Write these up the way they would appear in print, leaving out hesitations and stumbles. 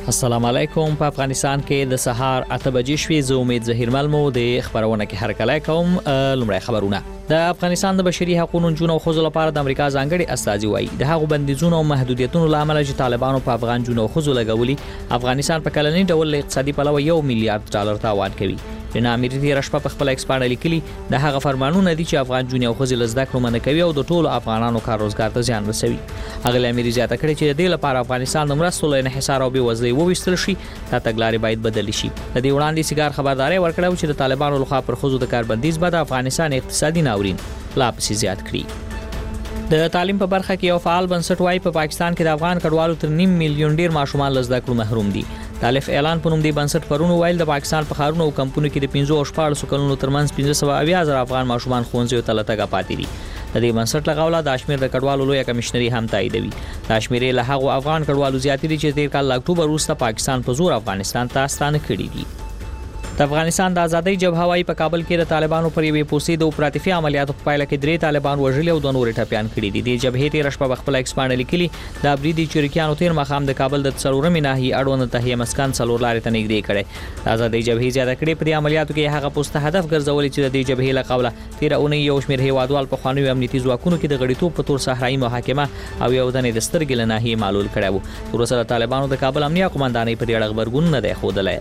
السلام علیکم. په افغانستان کې د سهار 8 بجې شوې. زه امید ظهیر ملمو د خبرونه کې هرکلی کوم. لومړی خبرونه. د افغانستان د بشري حقوقو جنونو او ښځو لپاره د امریکا ځانګړي استازي وایي د هغو بندیزونو او محدودیتونو لامل چې طالبانو په افغان جنونو او ښځو لګولي افغانستان په کلنی ډول اقتصادي پلوه $1 میلیارډ تاوان کوي. جناب امیر تیر شپه په خپل ایکسپاڼه لیکلي د هغه فرمانونه دي چې افغان جنونو او ښځې لزده کړو منع کوي او د ټولو افغانانو کار روزګار ته زیان رسوي. هغه امیر زیاته کړې چې د دې لپاره افغانستان د مرستو له انحصار او بېوزلۍ وویستل شي. دا تګلارې باید بدل شي. د دې وړاندې سیګار خبرداري ورکړه چې د طالبانو لخوا پر ښځو د کار بندیز به د افغانستان اقتصادي ناورین لا پسې زیات کړي. د تعلیم په برخه کې یو فعال بنسټ وايي په پاکستان کې د افغان کډوالو تر 1.5 میلیون ډیر ماشومان لزده کړو محروم دي. تالیف اعلان په نوم دی بنسټ پرونو ویل د پاکستان په ښارونو او کمپونو کې د 15 او 14 کلونو ترمنځ 15,000 افغان ماشومان ښوونځیو ته لټګه پاتې دي. د دې بنسټ لغوله د کشمیر د کډوالو لوی کمشنري هم تاییدوي. د کشمیر له هغو افغان کډوالو زیاتې دي چې تیر کال د اکتوبر وروسته پاکستان په زور افغانستان ته ستانه کړي دي. د افغانستان د ازادۍ جبهه وايي په کابل کې د طالبانو پر یوې پوسې د اپراتیفي عملیاتو په پایله کې 3 طالبان وژلي او 2 نور ټپيان کړي دي. د جبهې تیر شپه خپل ایکسپاڼه لیکلي د ابریدي چریکیانو تیر مخام د کابل د څلورمې ناحیې اړوند تهیه مسکن څلور لارې ته نږدې کړي. د ازادۍ جبهې زیاته کړي په دې عملیاتو کې هغه پوسټ هدف ګرځولي چې د دې جبهې له قوله تیر اونۍ یو شمېر هیوادوال په خوانوي امنیتي ځواکونو کې د غړیتوب په تور صحرایي محاکمه او یو د سترګې له ناحیې معلول کړي وو. تر اوسه د طالبانو د کابل امنیه قومندانۍ په دې اړه خبرګون نه دی ښودلی.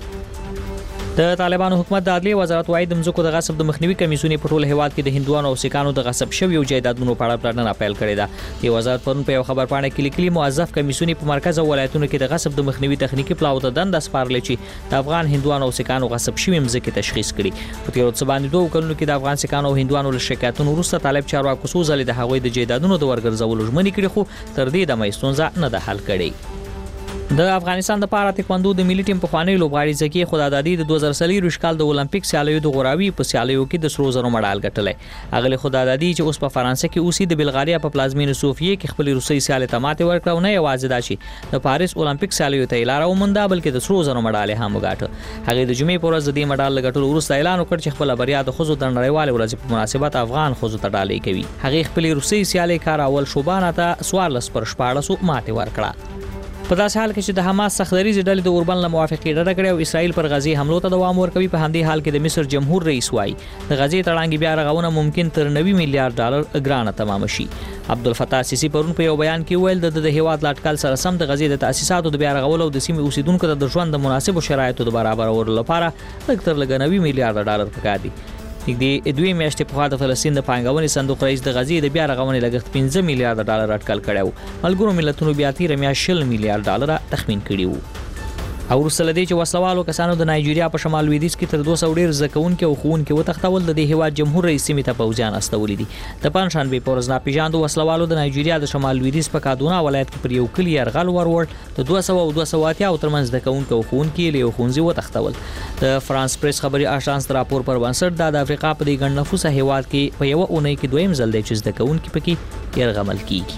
د طالبانو حکومت د عدلیې وزارت وايي د مځکو د غصب د مخنیوي کمیسیون په ټول هیواد کې د هندوانو او سیکانو د غصب شویو جایدادونو په اړه پلټنه پیل کړې ده. د وزارت پرون په یو خبرپاڼه کې لیکلي موظف کمیسیون په مرکز او ولایتونو کې د غصب د مخنیوي تخنیکی پلاو ته دنده سپارلې چې د افغان هندوانو او سیکانو غصب شوی مځکې تشخیص کړي. په تیر څه باندې 2 کلونو کې د افغان سیکانو او هندوانو له شکایتونو وروسته طالب چارواکو څو ځلې د هغوی د جایدادونو د ورګرځولو ژمنې کړې خو تر دې دمه ستونزه نه ده حل کړې. د افغانستان د پارا تکواندو د ملي ټیم په خوانی لوبغاړي زکی خدادادي د 2023 کال د اولمپیک سیالیو د غوراوي په سیالیو کې د سرو زرو مډال ګټلې. اغلی خدادادي چې اوس په فرانسه کې اوسې د بلغاریا په پلازمینه سوفیه کې خپل روسي سیالي ته ماته ورکړه. نه یوازې دا چې د پاریس اولمپیک سیالیو ته لاره ومنده بلکې د سرو زرو مډال هم وګاټه. هغه د جمعې پر ورځ د دې مډال ګټلو وروسته اعلان وکړ چې خپل بریا د خزو د نړیوال ورځ په مناسبت افغان خزو ته ډالۍ کوي. هغه خپل روسي سیالي کار اول شوبانه ته 14/14 ماته ورکړه. په داسې حال کې چې د حماس سختدریزې ډلې د اوربن له موافقې ډډه کړې او اسرائیل پر غزې حملو ته دوام ورکوي، په همدې حال کې د مصر جمهور رئیس وايي د غزې تړانګې بیا رغونه ممکن تر $90 میلیارډ ګرانه تمام شي. عبدالفتاح سیسی پرون په یو بیان کې ویل د هیواد لاټکل سره سم د غزې د تاسیساتو د بیا رغولو او د سیمې اوسیدونکو د ژوند د مناسبو شرایطو د برابرولو لپاره لږ تر لږه $90 میلیارډ پکار دي. د 2 میاشتې په خوا د فلسطین د پانګونې صندوق رئیس د غزې د بیا رغونې لګښت $15 میلیارډ اټکل کړی و. ملګرو ملتونو بیا تیر میاشت $20 میلیارډ تخمین کړی وو. او وروسته لدې چې وسلوالو کسانو د نایجیریا په شمال لویدیځ کې تر 200 ډیر زکونکي او خوونکي وتښتول د هیواد جمهور رئیس سیمې ته پوځیان استولې دي. د پنځشنبه په ورځ ناپېژاندو وسلوالو د نایجیریا د شمال لویدیځ په کادونا ولایت کې پر یو کلی یرغل ورور د 200 او 280 او ترمنځ د زکونکي او خوونکي له خونځي وتښتول. د فرانس پریس خبري اژانس راپور پر بنسټ د افریقا په دې ګڼ نفوسه هیواد کې په یو اونۍ کې دویم ځل دی چې زکونکي پکې یرغمل کیږي.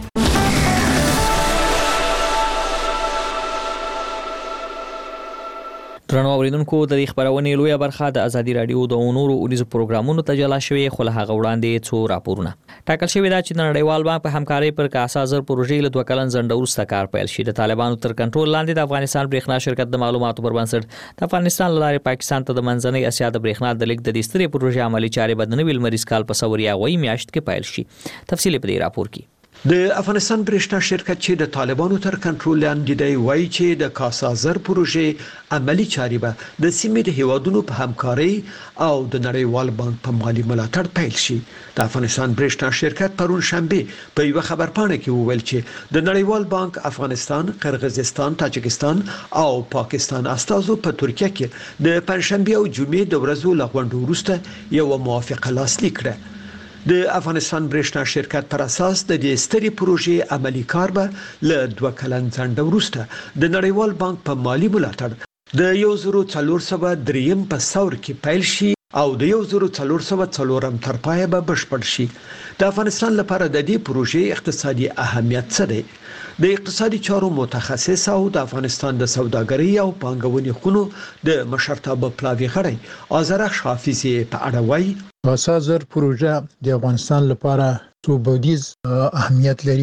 درنو اوریدونکو د خبرونې لویه برخه د ازادي رادیو د نورو اوریزو پروګرامونو ته جلا شوی خو له هغه وړاندې څو راپورونه ټاکل شوی دا چې د نړیوال بانک په همکارۍ پر کاسا زر پروژې له 2 کلن ځنډ وروسته کار پیل شي. د طالبانو تر کنټرول لاندې د افغانستان برېښنا شرکت د معلوماتو پر بنسټ د افغانستان لارې پاکستان ته د منځنۍ اسیا د برېښنا د لیک د دې سترې پروژې عملي چارې به د نوي لمریز کال په سوریا غوي میاشت کې پیل شي. تفصیل په دې راپور کې. د افغانستان برېښنا شرکت چې د طالبانو تر کنټرول لاندې دی وایي چې د کاسا زر پروژې عملی چارې به د سیمې د هیوادونو په همکارۍ او د نړیوال بانک په مالی ملاتړ پیل شي. د افغانستان برېښنا شرکت پرون شنبه په یو خبرپاڼه کې وویل چې د نړیوال بانک افغانستان، قرغیزستان، تاجکستان او پاکستان استازو په ترکیه کې د پنځشنبه او جمعې د ورځو لغونډو وروسته یو موافقه لاسلیک کړه. د افغانستان برېښنا شرکت پر اساس د دې ستري پروژې عملی کار به له 2 کلن ځنډ وروسته د نړیوال بانک په مالی ملاتړ د 1403 په ثور کې پیل شي او د 1404 تر پایه به بشپړ شي. د افغانستان لپاره د دې پروژې اقتصادي اهمیت څه دی؟ د اقتصادي چارو متخصص او د افغانستان د سوداګرۍ او پانګونې خونو د مشرتابه پلاوی غړی آذرخ حافظي په اړه وایي کاسا زر پروژه د افغانستان لپاره څو بودیز اهمیت لري.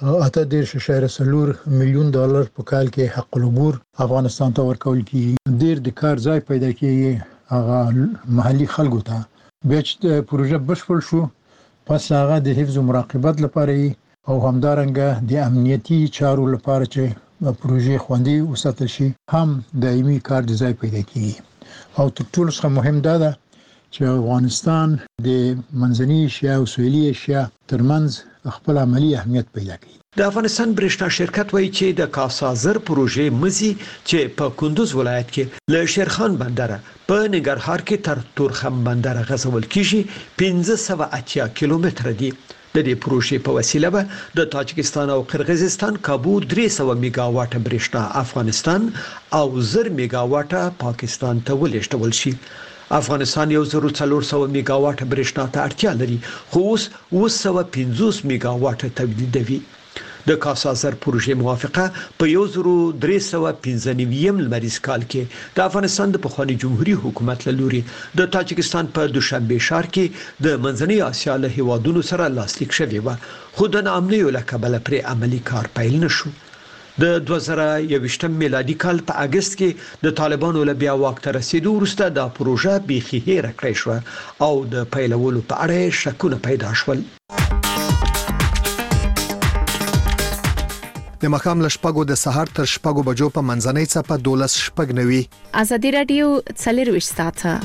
$8.4 میلیون په کال کې حق العبور افغانستان ته ورکول کیږي. ډیر د کار ځای پیدا کیږي هغه محلي خلکو ته. بیا چې پروژه بشپړ شو پس هغه د حفظ او مراقبت لپاره او همدارنګه د امنیتي چارو لپاره چې پروژه خوندي وساتل شي هم دایمي کار د ځای پیدا کیږي. او تر ټولو څخه مهم دا ده چې افغانستان د منځنۍ ایشیا او سویلي ایشیا ترمنځ خپل عملی اهمیت پیدا کړي. د افغانستان برېښنا شرکت وایي چې د کاسازر پروژې مزي چې په کندوز ولایت کې له شیرخان بندر په ننګرهار کې تر تورخم بندر غځول کیږي 580 کیلومتر دی. د دې پروژې په وسیله به د تاجکستان او قرغیزستان کابو 300 میگا واټ برېښنا افغانستان او 1000 میگا واټ پاکستان ته ولېږدول شي. افغانستان 1400 میگا واټ برېښنا ته اړتیا لري خو اوس 250 میگا واټ تولیدوي. د کاسازر پروژې موافقه په 1395 لمریز کال کې د افغانستان د پخوانی جمهوریت حکومت له لوري د تاجکستان په دوشنبه ښار کې د منځنۍ اسیا له هیوادونو سره لاسلیک شوی و خو د ناامنۍ له کبله پر عملی کار پیل نشو. د 2021 میلادي کال په اگست کې د طالبانو له بیا واک ته رسیدو وروسته د پروژه بيخي هېره کړې شو او د پیلولو په اړه شکونه پیدا شول. د مخام لشپګو د سحر تر شپګو بجو په منځنۍ صفه 12 شپګ نوي. ازادي رادیو څلرويش ساعته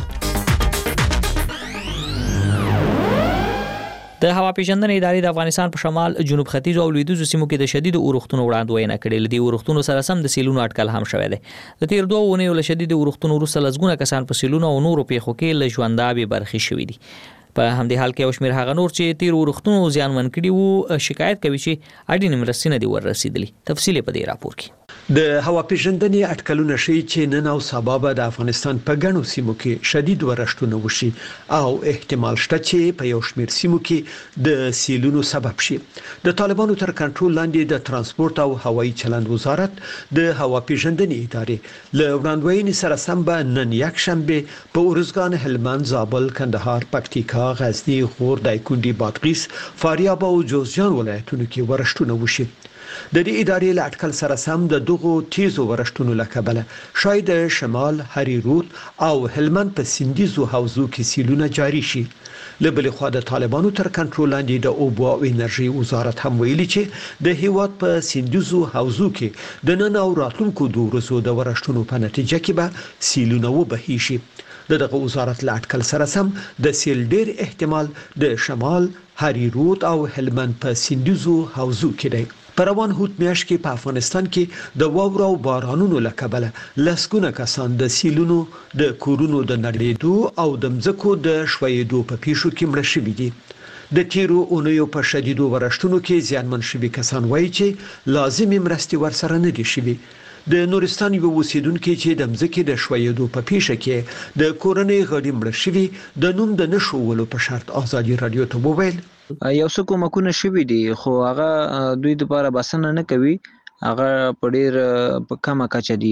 د هوا پیژندنې ادارې د افغانستان په شمال جنوب ختیځ او لویدیځ سیمو کې د شدید اورښتونو وړاندوینه کړې. لدی اورښتونو سره سم د سیلونو اټکل هم شوې ده. د تیر 2 اونیو له شدید اورښتونو وروسته لزګونه کسان په سیلونو او نورو پیښو کې له ژوندابي برخې شوې دي. په همدې حال کې او شمیر هغه نور چې تیر اورښتونو زیانمن کړي وو شکایت کوي چې اړین مرستې نه دي ورسېدلې. تفصیل په دې راپور کې. د هوا پیژندنې اټکلونه ښیي چې نن او سبا به د افغانستان په ګڼو سیمو کې شدید ورښتونه وشي او احتمال شته چې په یو شمیر سیمو کې د سیلونو سبب شي. د طالبانو تر کنټرول لاندې د ترانسپورت او هوایي چلند وزارت د هوا پیژندنې ادارې له وړاندوینې سره سم به نن یک شنبه په ارزګان، هلمند، زابل، کندهار، پکتیکا، غزنی، غور، دایکنډي، بادغیس، فاریاب او جوزجان ولایتونو کې ورښتونه وشي. د دې ادارې له اټکل سره سم د دغو تیزو ورښتونو له کبله شاید شمال، هریرود او هلمند په سیندیزو حوزو کې سیلونه جاری شي. له بلې خوا د طالبانو تر کنټرول لاندې د اوبو او انرژي وزارت هم ویلي چې د هیواد په سیندیزو حوزو کې د نن او راتلونکو 2 ورځو د ورښتونو په نتیجه کې به سیلونه وبهي شي. دغه وزارت له اټکل سره سم د سیل ډیر احتمال د شمال، هریرود او هلمند په سیندیزو حوزو کې دی. په روان هوت میاشت کې په افغانستان کې د واورو او بارانونو له کبله لسګونه کسان د سیلونو، د کورونو د نړېدو او د مځکو د شویېدو په پیښو کې مړه شوي دي. د تیرو اونیو په شدیدو ورښتونو کې زیانمن شوي کسان وایي چې لازمي مرستې ورسره نه دي شوي. د نورستان یو اوسیدونکو چې د مځکې د شویېدو په پیښه کې د کورنۍ غړي مړه شوي د نوم د نشولو په شرط ازادي رادیو ته وویل یو څه کومکونه شوي دي خو هغه دوی لپاره بسنه نه کوي. هغه په ډیر په کمه کچه دي.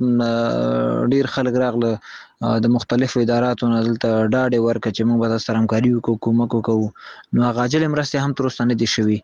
دلته ډیر خلک راغله د مختلفو اداراتو نه دلته ډاډ ورکړي چې موږ به سره همکاري وکړو، کومک وکړو. نو هغه عاجل مرستې هم تر اوسه نه دي شوي.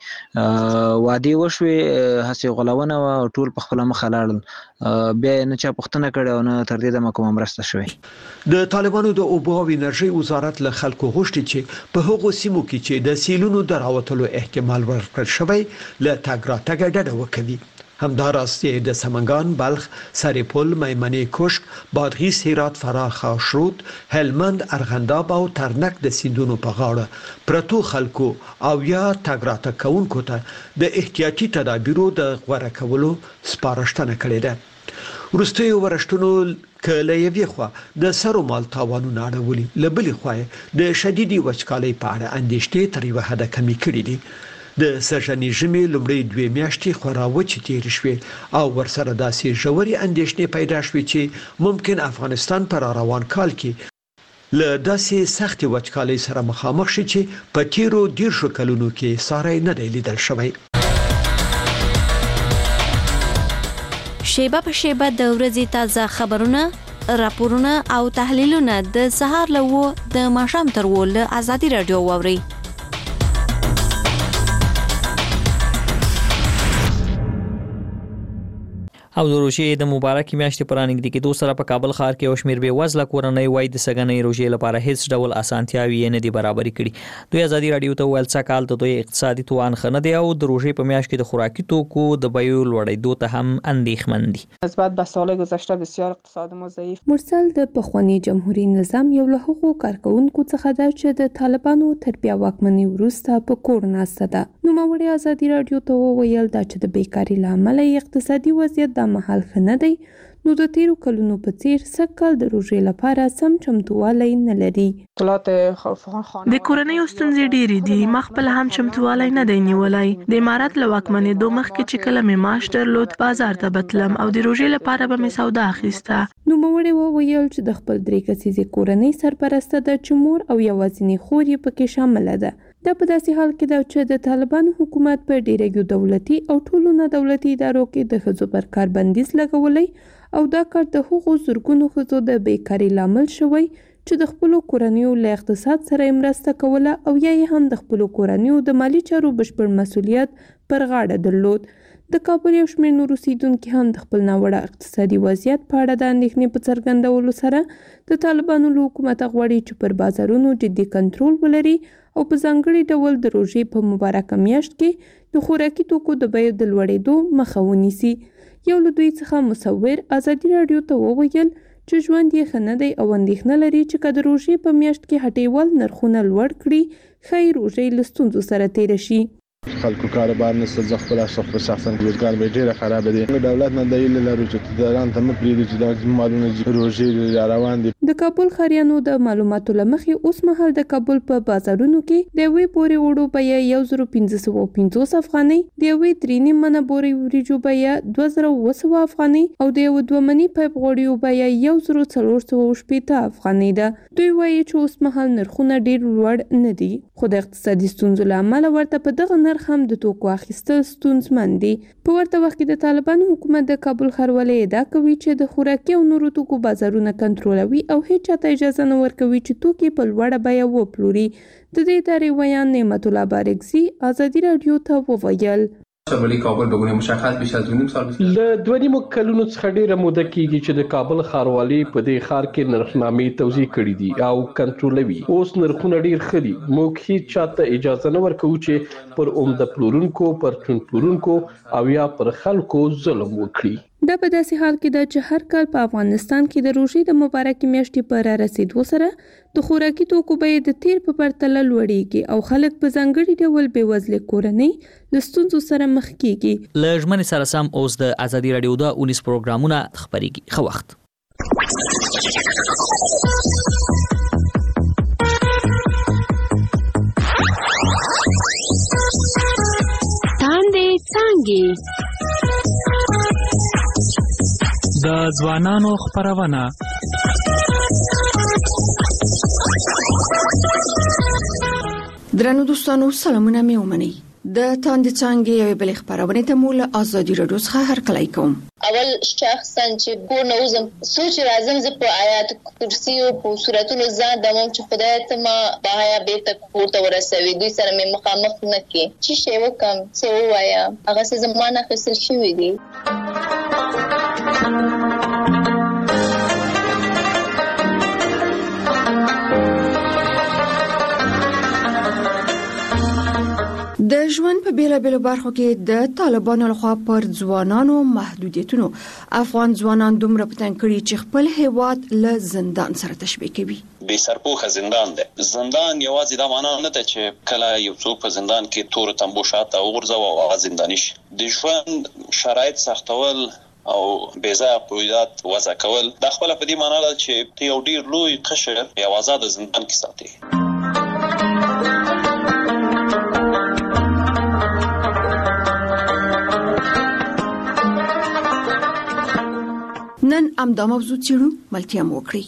وعده وشوي هڅې غلونه او ټول په خپل مخه لاړل. بیا نه چا پوښتنه کړې او نه تر دې د کومه مرسته شوي. د طالبانو د اوبو او انرژي وزارت له خلکو غوښتي چې په هغو سیمو کې چې د سیلونو دراوتلو احتمال ورکړل شوی له تګ راتګ ډډه وکړي. همداراز د سمنګان، بلخ، سرپل، میمنې کشک، بادغیس، هرات، فراه، خاشرود، هلمند، ارغنداب او ترنک د سیندونو په غاړه پرتو خلکو او یا تګ راتګ کوونکو ته د احتیاطي تدابیرو د غوړه کولو سپارښتنه کړې ده. وروستي ورښتونو کله یوې خوا د سرو مال تاوانونه اړولي، له بلې خوا د شدیدي وچکالۍ په اړه اندېښنې تر یوه حده کمې کړې دي. د سږنی ژمي لومړی 2 میاشتې خورا وچې تېرې شوې او ورسره داسې ژورې اندېښنې پیدا شوې چې ممکن افغانستان پر روان کال کې له داسې سختې وچکالۍ سره مخامخ شي چې په تیرو 10 کلونو کې ساری نه دی لیدل شوی. شیبه په شیبه د ورځې تازه خبرونه، راپورونه او تحلیلونه د سهار له د ماښام تر ول ازادي رادیو واوري. او د روژې د مبارک میاشتې پر انګ کې دوه سره په کابل ښار کې او شمیر به وزله کورنۍ وای د سګنې روژې لپاره هیڅ ډول اسانتیاوي نه دي برابر کړي. دوی ازادي رادیو ته ویل څه کال د دوی اقتصادي توان خنه دی او د روژې په میاشت کې د خوراکي توکو د بیو لوړېدو ته هم اندېښمن دي. نسبت به سال گذشته بسیار اقتصاد ما ضعیف. مرسل د پخوانی جمهوریت نظام یو له هغو کارکونکو څخه ده چې د طالبانو تر بیا واکمنۍ وروسته په کور ناسته ده. نوموړي ازادي رادیو ته وویل دا چې د بیکارۍ له امله اقتصادي وضعیت د مهال ښه نه دی، نو د تیرو کلونو په څیر سږ کال د روژې لپاره سم چمتووالی نه لري. د کورنۍ ستونزې ډېرې دي، ما خپل هم چمتووالی نه دی نیولی. د امارت له واکمنېدو مخکې چې کله مې معاش درلود بازار ته بتلم او د روژې لپاره به مې سودا اخیسته. نوموړي وویل چې د خپل 3 کسیزې کورنۍ سرپرسته ده چې مور او یوازینۍ خور یې پکې شامله ده. دا په داسې حال کې ده چې د طالبانو حکومت په ډیرو دولتي او ټولو نه دولتي ادارو کې د ښځو پر کار بندیز لګولی او دا کار د هغو زرګونو ښځو د بیکارۍ لامل شوی چې د خپلو کورنیو له اقتصاد سره مرسته کوله او یا هم د خپلو کورنیو د مالی چارو بشپړ مسؤلیت پر غاړه درلود. د کابل یو شمېر نور اوسیدونکي هم د خپل ناوړه اقتصادي وضعیت په اړه د اندېښنې په څرګندولو سره د طالبانو له حکومت غواړي چې پر بازارونو جدي کنټرول ولري او په ځانګړي ډول د روژې په مبارکه میاشت کې د خوراکي توکو د بیو د لوړېدو مخه ونیسي. یو له دوی څخه مصور ازادي رادیو ته وویل چې ژوند یې ښه نه دی او اندېښنه لري چې که د روژې په میاشت کې هټیوال نرخونه لوړ کړي ښایي روژې له ستونزو سره تېره شي. خلکو کاروبار نشته، زه خپل شخصا روزګار به ډیره خراب دي. دولت نه دی لري چې داران ته مپریږي چې د مالونو روزي روان دي. د کابل خاریانو د معلوماتو لمخې اوس مهال د کابل په بازارونو کې د یوې بورې وړو بیه 1550 افغانۍ، د یوې 3 منه بورې وریجو بیه 2700 افغانۍ او د یو 2 منې پیپ غوړیو بیه 1480 افغانۍ ده. دوی وایي چې اوس مهال نرخونه ډیر لوړ نه دي، خو د اقتصادي ستونزو له امله ورته په دغه نرخ هم د توکو اخیستل ستونزمن دي. په ورته وخت کې د طالبانو حکومت د کابل ښاروالۍ ادعا کوي چې د خوراکي او نورو توکو بازارونه کنټرولوي او هیڅ چاته اجازه نه ورکوي چې توکي په لوړه بیه وپلوري. د دې ادارې ویان نعمت الله بارکزي ازادي رادیو ته وویل شمالي کابل بدون مشخص بیش از 2.5 سال له 2.5 کلونو څخه ډیره موده کېږي چې د کابل ښاروالۍ په دې ښار کې نرخنامې توزیع کړې دي او کنټرولوي. اوس نرخونه ډیر ښه دي، موږ هیڅ چاته اجازه نه ورکوو چې پر عمده پلورونکو، پر چون پلورونکو او یا پر خلکو ظلم وکړي. دا په داسې حال کې ده چې هر کال په افغانستان کې د روژې د مبارکې میاشتې په رارسېدو سره د خوراکي توکو بیې د تیر په پرتله لوړېږي او خلک په ځانګړي ډول بېوزلې کورنۍ له ستونزو سره مخ کېږي. له ژمنې سره سم اوس د ازادي رادیو د 19 پروګرامونه خپرېږي. ښه وخت. تاندې څانګې د ځوانانو خپرونه. درنو دوستانو سلامونه مې ومنئ. د تاندې څانګې یوې بلې خپرونې ته مو له ازادي رادیو څخه هرکلی کوم. اول شخصا چې کور نه وزم سوچ راځم زه په آیات کرسی او په سوراتونو ځان دمم چې خدای ته ما بهایا بیرته کور ته ورسوي، دوی سره مې مخامخ نه کې چې شی وکم څه ووایم هغه څه زمانه اخیستل شوي دي. د ژوند په بیلابیلو برخو کې د طالبانو لخوا پر ځوانانو محدودیتونو افغان ځوانان دومره پتنګ کړي چې خپل هیواد له زندان سره تشبیه کوي. بې سرپوښه زندان دی. زندان یوازې دا معنا نه ده چې کله یو څوک په زندان کې تور تمبو شاته وغورځوي او هغه زنداني شي. د ژوند شرایط سختول او بېځایه قیودات وضع کول دا خپله په دې معنا ده چې یو ډېر لوی قشر یو آزاده زندان کې ساتي. نن امدا موضوع څېړو، ملتیا مو وکړئ.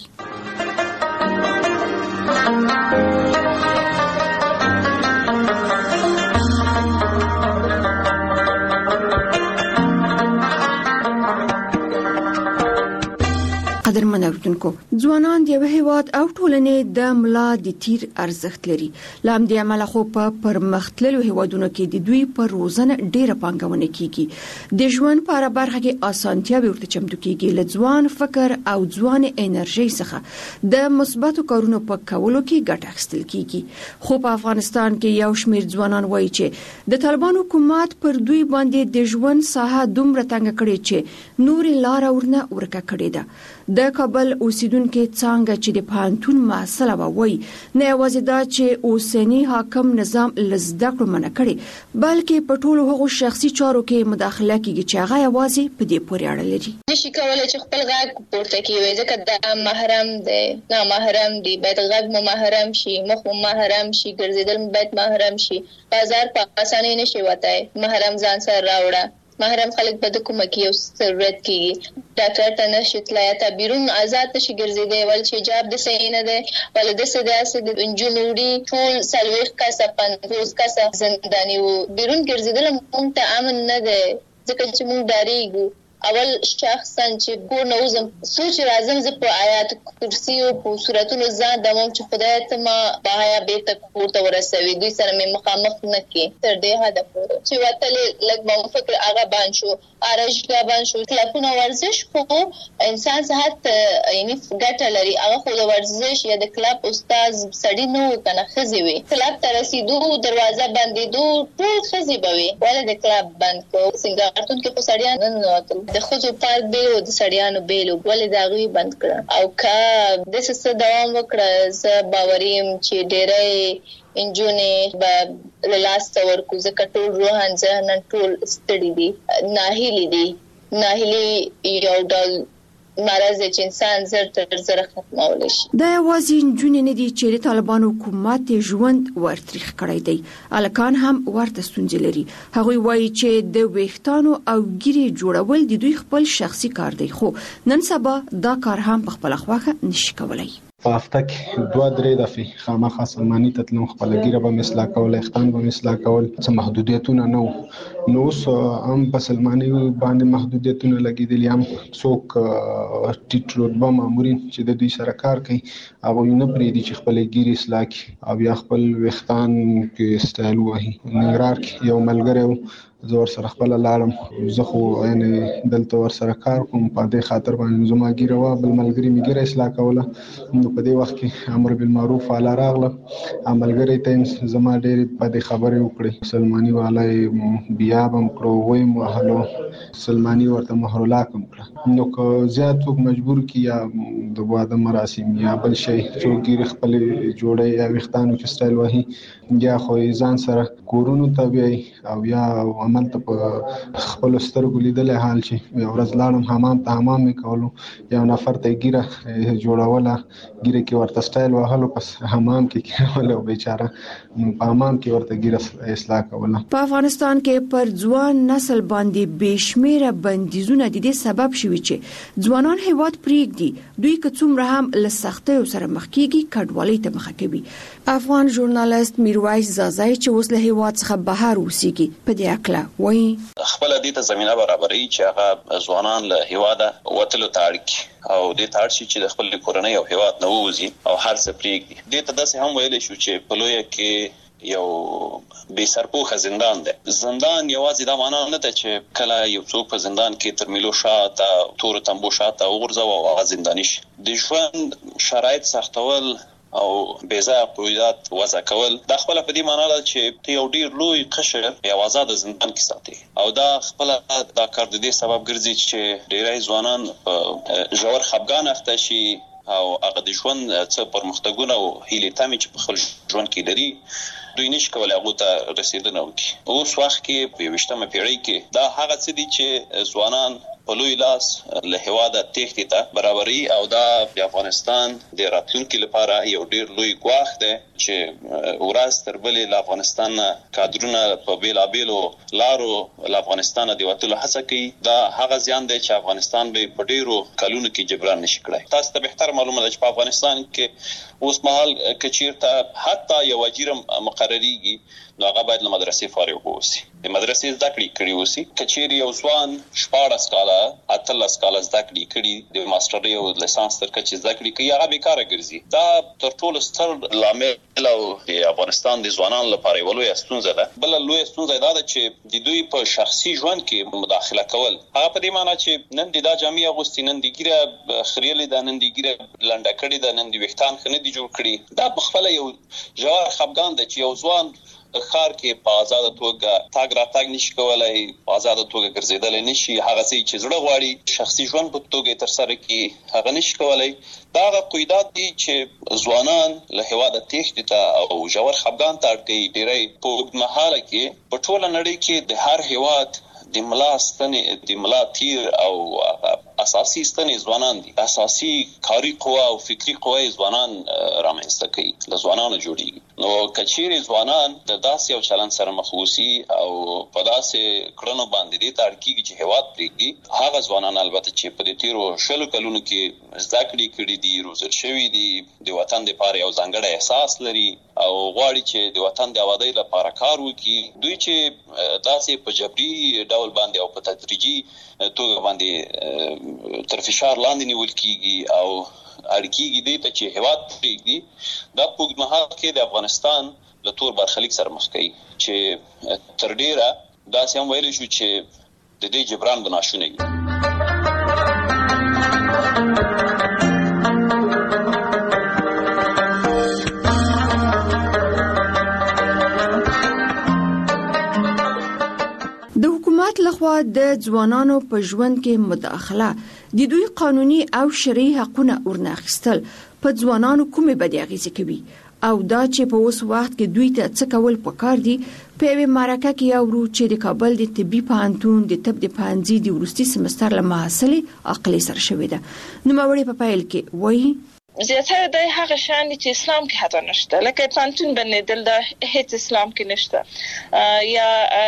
قدرمن اوردونکو ځوانان د هیواد او ټولنې د ملا د تیر ارزښت لري. لام د عمل خو په پرمختللو هیوادونو کې د دوی پر روزنه ډیره پانګونه کیږي. د ژوند په اړه برخه کې اسانتیا ورته چمتو کیږي. له ځوان فکر او ځوان انرژي څخه د مثبتو کارونو په کولو کې ګټه اخیستل کیږي. خو په افغانستان کې یو شمېر ځوانان وایي چې د طالبان حکومت پر دوی باندې د ژوند ساحه دومره تنګ کړي چې نور لار ورنه ورکه کړي ده. د کابل اوسیدونکو څنګه چې د پانتون مسله وایي نه یوازې دا چې اوسنی حاکم نظام لزده کړو منع کړي بلکې په ټولو هغو شخصي چارو کې مداخله کوي چې هغه یوازې په دې پورې اړه لري. نشي کولای چې خپل غږ پورته کوي ځکه دا محرم دی، نه محرم دی، باید غږ مو محرم شي، مخ مو محرم شي، ګرځیدل باید محرم شي. بازار په اسانۍ نشي وتای، محرم ځان سره راوړه. محرم خلک په د کومه کې یو ضرورت کیږي ډاکټر ته نشي تلای ته بیرون آزاد نشي ګرځیدای ول چې جواب د صحیح نه دی ول د سیاسي د انجنوري ټول سلويخ کاسه 50 کاسه زنداني وو بیرون ګرځیدل مونږ ته امن نه دی ځکه چې مونږ ډاریږو. اول شخصا چې ګور نوزم سوچ راځم ز په آیات کرسی او په صورتونو ځان د مونږ چې خدای ته ما بایا به تک پورته ورسوي دوی سره مې مخامخ نه کې تر دې هدا پورې چې وتل لګ مو فکر هغه باندې شو ارجګا باندې شو کلپونه ورزش خو انسان صحت یعنی ګټه لري هغه خو د ورزش یا د کلب استاد سړی نو کنه خزي وي کلب تر رسیدو دروازه بندیدو ټول خزي بوي ولا د کلب بند کو سنگارتون کې په سړیان نه د خځو پارک بیلو د سړیانو بیلو ولې دا غوي بند کړ او کا د څه دوام وکړه ز باوریم چې ډېرې انجونې به لاس تور کو زکه ټول روحان ځهنن ټول ستړي دي ناهیلي یو ډول مرز چې انسان زر تر زر ختمول شي. دا یوازې جون نه دي چې د طالبان حکومت ژوند ورتریخ کړی دی الکان هم ورته ستونزې لري. هغه وایي چې د ویښتانو او ګیري جوړول د دوی خپل شخصي کار دی خو نن سبا دا کار هم په خپل خواخه نشي کولای. په هفته کې 2-3 دفعې خامخا سلماني ته تلم خپل ګیره به مثلا کول اختان به مثلا کول څه محدودیتونه نو اوس هم په سلماني باندې محدودیتونه لګیدلي هم څوک ټیټ رتبه مامورین چې د دوی سره کار کوي هغه نه پریدي چې خپل ګیره اصلاح کړي او یا خپل وختان کې سټایل وایي. ننګرهار کې یو ملګری زور سره خپل لاړم زه خو یعنی دلته ور سره کار کوم په دې خاطر باندې زما ګیره وا بل ملګری میګره اصلاح کوله نو په دې وخت کې امر بالمعروف علی راغله عملګری ته زما ډېر په دې خبرې وکړي سلماني والای بیا بم کړو وای محلو سلماني ورته مهرلا کوم کړ نو که زیات څوک مجبور کی یا د واده مراسم یا بل شي څوک ګیره خپل جوړي یا وختانو کې سټایل وهي یا خو ځان سره کورونو تبعي او یا عمل ته په خپل سترګو لیدل حال شي یو ورځ لاړم حمام ته حمام وکولو یو نفر ته ګیره جوړوله ګیره کې ورته سټایل وهلو پس حمام کې کېول او بیچاره په حمام کې ورته ګیره اصلاح کوله. په افغانستان کې پر ځوان نسل باندې بشمیره بندیزونه د دې سبب شوي چې ځوانان هیواد پریږدي دوی که څومره هم له سختیو سره مخ کیږي کډوالۍ ته مخه کوي. افغان ژورنالیست میرویس زازای چې اوس له هیواد څخه بهر اوسېږي په دې اکله وایي خپل دې ته زمينه برابرۍ چې هغه ځوانان له هیواده وتلو تاریخ او دې تارشي چې د خپل کورنۍ او هیواد نه ووزي او هر څه پریږدي. دې ته داسې هم ویل شو چې په لویه کې یو بے سرپوخه زندان دی. زندان یوازې دا معنا نه ده چې کله یو څوک په زندان کې تر میلو شاته تور تنبو شاته وګرځاو او زنداني شي. د ژوند شرایط سختول او بیزا قیودات وضع کول دا خپل په دې معنی ده چې یو ډیر لوی قشر یا آزاد زندان کې ساتي او دا خپل دا کار د دې سبب ګرځي چې ډیری ځوانان په ژور خپګان اخته شي او هغه د ژوند څخه پرمختګونه او هیلې تامې چې په خپل ژوند کې لري دوی نشي کولای هغه ته رسیدنه وکړي. اوس وخت کې په 20مه پیړۍ کې دا هغه څه دي چې ځوانان په لوی لاس له هواده تېښتې ته برابري او دا د افغانستان د راتلونکي لپاره یو ډیر لوی ګواښ دی چې ورځ تر بلې له افغانستان کادرونه په بیلابیلو لارو له افغانستان د وتلو هڅه کوي. دا هغه زیان دی چې افغانستان به په ډیرو کلونو کې جبران نشي کړای. تاسو ته بهتر معلومه ده چې په افغانستان کې اوس مهال کچیرته حتی یو وزیر مقرریږي نو هغه باید له مدرسې فارغ اوسي د مدرسې زده کړې کړي اوسي کچېری یو ځوان 14 کاله 18 کاله زده کړې کړي د ماسترۍ او لیسانس تر کچې زده کړې کوي هغه بیکاره ګرځي دا تر ټولو ستر لامل او د افغانستان د ځوانانو لپاره یو لوی ستونزه ده بل لوی ستونزه دا ده چې د دوی په شخصي ژوند کې مداخله کول هغه په دې معنی چې نن د دا جامع اغوستي نن د ګیره خریلې ده نن د ګیره لنډه کړې ده نن د وختان خنه دي جوړ کړي دا په خپل یو جوار خپګان ده چې یو ځوان خار کې په آزاد توګه تاګ را تاګ نشي کولای په آزاد توګه ګرځیدل نشي هغه چې زړه غواړي شخصي ژوند په توګه تر سره کې هغه نشي کولای دا قیدات دي چې ځوانان له هواده تېښتې ته او جوړ خپګان ته اړ ډیری په وګمحاله کې په ټوله نړۍ کې د هر هواد د ملا ستنې د ملا تیر او اساسي ستنې ځوانان دي اساسي کاری قوه او فکری قوه ځوانان رامنځته کوي له ځوانانو جوړیږي نو کچېری ځوانان د داسې یو چلن سره مخ وسی او په داسې کړنو باندې دي ترکیږي چې هواد پرېږدي هغه ځوانان البته چې په دې تیرو شلو کلونو کې زده کړې کړې دي روزل شوي دي د وطن لپاره یو ځانګړی احساس لري او غواړي چې د وطن د آبادۍ لپاره کار وکړي دوی چې داسې په جبري ډول باندې او په تدریجي توګه باندې تر فشار لاندې نیول کیږي او اړکیږي دي ته چې هواد پرېږدي دا په مهال کې د افغانستان له تور برخلیک سره مخ کوي چې تر ډیره داسې هم ویل شو چې د دې جبران بناشونی د حکومت لخوا د ځوانانو په ژوند کې مداخله د دوی قانوني او شرعي حقوقونه ورناخستل په ځوانانو کومه بدی اغیزه کوي او دا چې په اوس وخت کې دوی ته څه کول پکار دي په یوه مرکه کې یو چې د کابل د طبي پوهنتون د طب د پوهنځي د وروستي سمستر له محصلې عقلي سره شوې ده نو موري په پیل کې وایي زیاتره د هغه شان چې اسلام کې حتی نشته لکه پانتون بندیدل د هیڅ اسلام کې نشته یا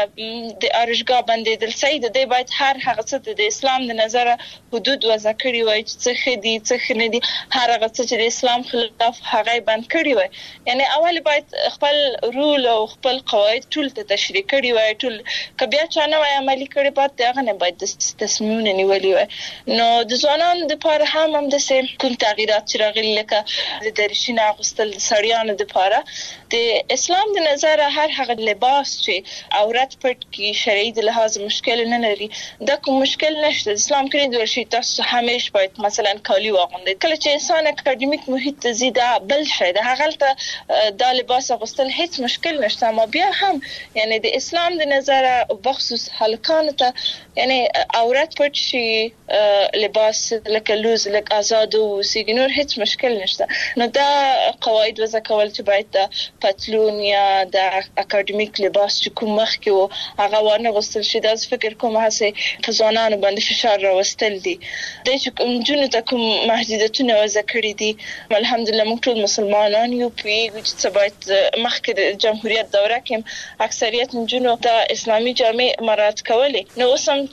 د ارشګا بندیدل سید د باید هر هغه څه د اسلام د نظر حدود وضع کړی وای چې څه خدي څه خنه دي هر هغه څه چې د اسلام خلاف هغه بند کړی وای یعنی اول باید خپل رول او خپل قواعد ټول ته تشریح کړی وای ټول کبیا چانه وای عملی کړی بعد هغه نه باید تصمیمونه نیولې وای نو د ځوانانو لپاره هم د سیم کوم تغیرات چې لکه د درشینه غوستل سړیانو لپاره د اسلام د نظر هر هغه لباس چې عورت پټ کی شرعي د لحاظ مشکل نه لري دا کوم مشکل نشته اسلام کې د ورشي تاسو همیشه باید مثلا کالی واغوندئ کله چې انسان اکاډمیک محیط زیاده بل شي د هغه د لباس غوستل هیڅ مشکل نشته اما بیا هم یعنی د اسلام د نظر بخصوص هلکان ته یعنی عورت پټ شي لباس لکه لوز لکه آزاد او سیګنور هیڅ مشکل نشته نو دا قواعد وضع کول چې باید د پتلون یا د اکاډمیک لباس چې کوم مخ کې هغه ونه غوستل شي دا فکر کوم هڅه په ځوانانو باندې فشار راوستل دي د چې کوم جنو ته کوم محدودیتونه وضع کړی دي الحمدلله موږ ټول مسلمانان یو پیږو چې باید مخکې د جمهوریت دوره کې اکثریت جنو د اسلامي جامع مراعات کولې نو اوسم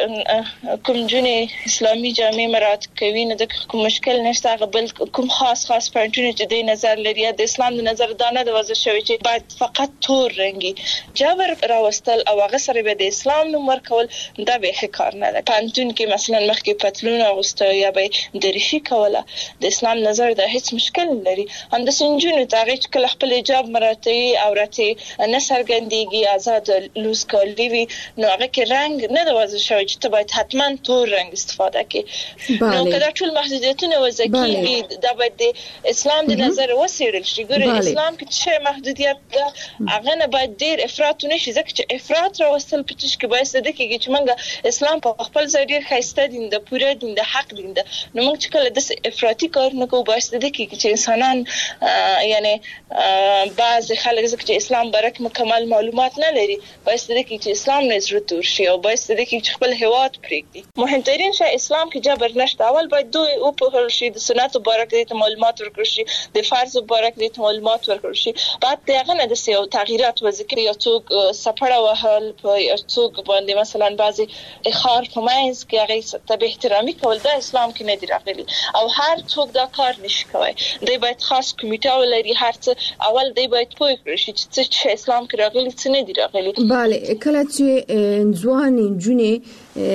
چې کوم جنو اسلامي جامع مراعات کوي نه د کوم مشکل نشته غبل کوم خاص پوینټونه چې د نظر لري د اسلام د نظر دانه د وضع شوی چې باید فقط تور رنګي جبر راوستل او هغه سره به د اسلام نوم ورکول دا به کار نه ده پانتون کې مثلا مخکې پتلون اغوسته یا به درشي کوله د اسلام نظر د هیڅ مشکل لري هم د سنجونو تاغیچ کله خپل حجاب مراتي عورت نه سرګندېږي آزاد لوز کولی وي نو هغه کې رنگ نه د وضع شوی چې ته باید حتما تور رنگ استفاده کړې نو کله ټول محدودیتونه وضع کیږي دا باید د اسلام د نظر وسیړل شي ګوره اسلام کې چې محدودیت ده هغه نه باید ډیر افراط نشي ځکه چې افراط راوستل پټش کې باید د کې چې موږ اسلام په خپل ځای ډیر خیسته دین د پوره دین د حق دین ده نو موږ چې کله د افراطي کار نه کوو باید د کې چې انسانان یعنی بعض خلک ځکه چې اسلام برک مکمل معلومات نه لري باید د کې چې اسلام نه ضرورت ورشي او باید د کې چې خپل هواد پرېږدي مهمترین شی اسلام کې جبر نشته اول باید دوی او په هر شي د سنت مبارک دې معلومات ورکړي د فرض مبارک دې معلومات ورکړي شي بعد دغه نه د سیو تغیرات وذکر یو څوک سفر وهل په یو څوک باندې مثلا بعضي اخار فماینز کې هغه ته به احترامي کول د اسلام کې نه دی راغلي او هر څوک دا کار نشي کوي دوی باید خاص کمیټه ولري هر څه اول دوی باید پوه کړي چې اسلام کې راغلي څه نه دی راغلي. bale کله چې ځوان جنې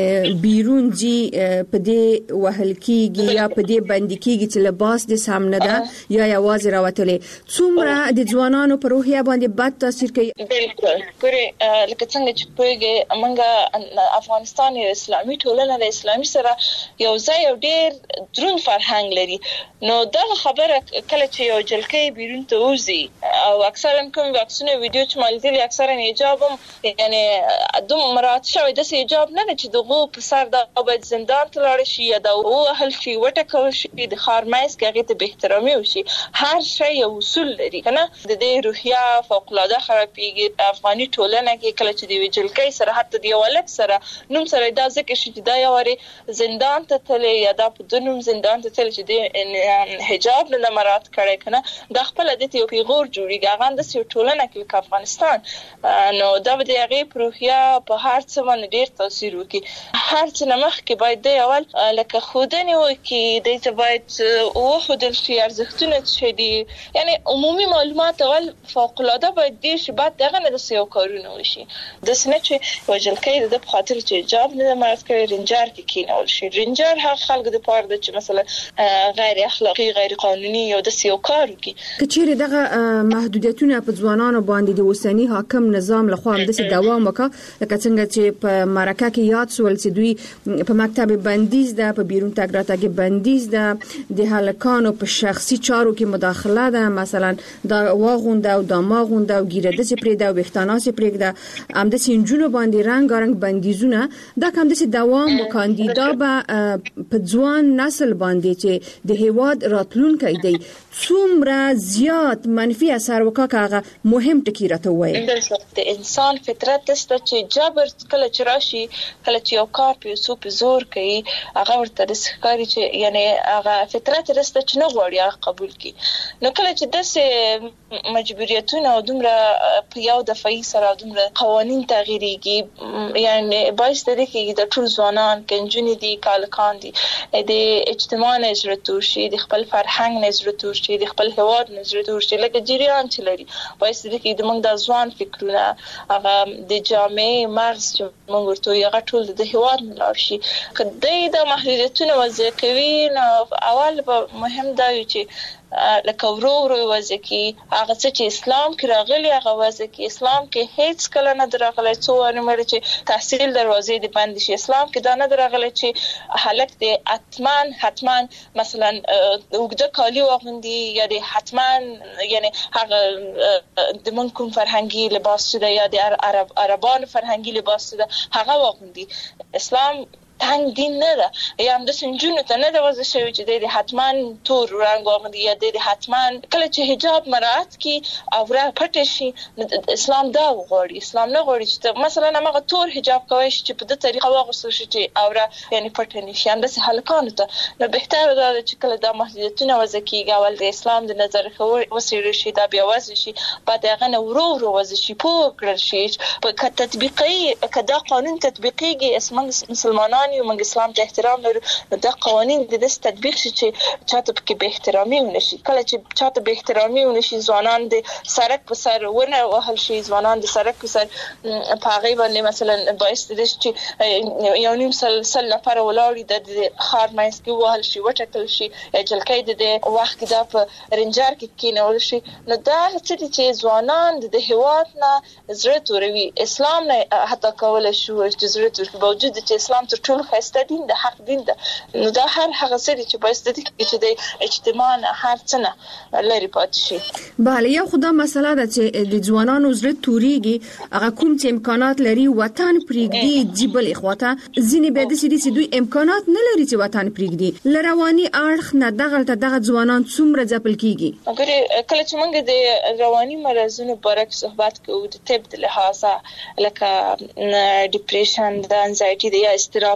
بیرون جی په دې وهل کیږي یا په دې باندې کیږي چې لباس د سامنے ده یا یوازې راوتلې څومره د ځوانانو په روحیه باندې بد تاثیر کوي. بالکل ګوره لکه څنګه چې پوهیږي موږ افغانستان یو اسلامي ټولنه ده اسلامي سره یو ځای یو ډېر دروند فرهنګ لري نو دا خبره کله چې یو جلکې بیرون ته وځي او اکثرا کوم واکسینو ویډیو چې مالدي اکثرا حجاب یعنی دوم مراد شوی د حجاب نه چې دغه په سر د باید زندان ته لاړ شي یا د وهل شي وټکول شي د خارمایس کې هغه ته به احترامي وشي هر شی یو اصول لري کنه د دې روحیه فوق العاده خرابېږي افغاني ټولنه کې کله چې دی جلکې سره حتی دی ولک سره نوم سره دا ځکه چې دا یو زندان ته تللی یا دا په دنوم زندان ته تللی چې دی حجاب نه مراد کړي کنه د خپل د یو پیغور جوړیږي هغه د سیو ټولنه کې افغانستان نو دا به هغه روحیه په هر څه باندې ډیر تاثیر وکړي هر څه نمخ کې باید د اول لکه خودنی وکي د ته باید او خودل شي ارزښتونه چې دي یعنی عمومي معلومات اول فوق العاده باید دي چې بعد دغه نه د سیو کارونه وشي د سنه چې وجل کې د خاطر چې جواب نه مراد کوي رنجار کې کینول شي رنجار هغه خلک د پاره د چې مثلا غیر اخلاقی غیر قانوني یو د سیو کار وکي کچېره دغه محدودیتونه په ځوانانو باندې د اوسنی حاکم نظام لخوا هم د دوام وکړه لکه څنګه چې په مرکه کې یاد سول چې دوی په مکتب بندیز ده په بیرون تګ راتګ بندیز ده د هلکانو په شخصي چارو کې مداخله ده مثلا دا واغونده او دا ماغونده او ګیره د سپری ده او وختانه سپری ده هم د سینجونو باندې رنگارنګ بندیزونه دا کوم د دوام وکاندیدا په ځوان نسل باندې چې د هیواد راتلونکي دی څومره زیات منفي اثر وکړه مهم ټکی راته وایي د انسان فطرت است چې جبر کله چې راشي کله چې یو کار په سوپ زور کوي هغه ورته رسکاري چې یعنی هغه فطرت رسته چې نه غواړي هغه قبول کړي نو کله چې د مجبوریتونه او دومره په یو دفعي سره دومره قوانين تغییرېږي یعنی باعث دی چې د ټول ځوانان کنجونی دي کالکان دي د اجتماع نظر تورشي د خپل فرهنګ نظر تورشي د خپل هواد نظر تورشي لکه جریان چې لري باعث دی چې د موږ د ځوان فکرونه هغه د جامع مغز چې موږ ورته یو ټول د هواد ملار شي کله د محدودیتونو وضع کوي نو اول به مهم دا وي چې لکه ورو وځي کې هغه چې اسلام کې راغلي هغه وځي کې اسلام کې هیڅ کله نه راغلي څو انمر چې تحصیل دروازې دی بند شي اسلام کې دا نه راغلي چې حالت دی حتما مثلا وګړه کالی وغوندي یا دی حتما یعنی هغه د مونږ کوم فرهنګي لباس ده یا د عربان فرهنګي لباس ده هغه وغوندي اسلام تنگ دین نه ده یا هم د سنجونو ته نه د وځي شوی چې د حتما تور رنگ وغوندي یا د حتما کله چې حجاب مراعات کی او را پټ شي اسلام دا غواړي اسلام نه غواړي چې مثلا هغه تور حجاب کوي چې په دې طریقه واغوستل شي چې او را یعنی پټ نه شي هم د هلکانو ته نو بهتره ده چې کله د محدودیتونه وځي کیږي اول د اسلام د نظر وسیل شي دا بیا وځي شي بعد هغه نو ورو وځي شي په کړل شي په تطبیقي کدا قانون تطبیقيږي اسمن مسلمانان یو موږ اسلام ته احترام لرو دا قوانين د دې تطبیق شي چې چاته کې به احترامي ونشي کله چې چاته به احترامي ونشي ځوانان د سرک په سر ونه وهل شي ځوانان د سرک په سر په هغه باندې مثلا باعث دي چې یو نیم سل نفر ولاړ د خار ماینس کې وهل شي وټکل شي جلکې د وخت دا په رنجار کې کینول شي نو دا چې ځوانان د هواد نه زړه توروي اسلام نه حتی کول شو چې زړه تور باوجود چې اسلام تر ټول خسته دین د حق دین ده نو دا هر هغه څه چې باعث دي چې د اجتماع هر څه نه لري پاتې شي bale یو خدای مسله ده چې د ځوانانو زړه توريږي هغه کوم چې امکانات لري وطن پرېږدي جبل اخواته ځینې به د سړي دوی امکانات نه لري چې وطن پرېږدي لرواني اړخ نه دغه ځوانان څومره ځپل کیږي اگر کله چې موږ د رواني مرزونو بارک صحبت کوو د طب د لحاظه لکه ډیپریشن د انزایټي د یا استراب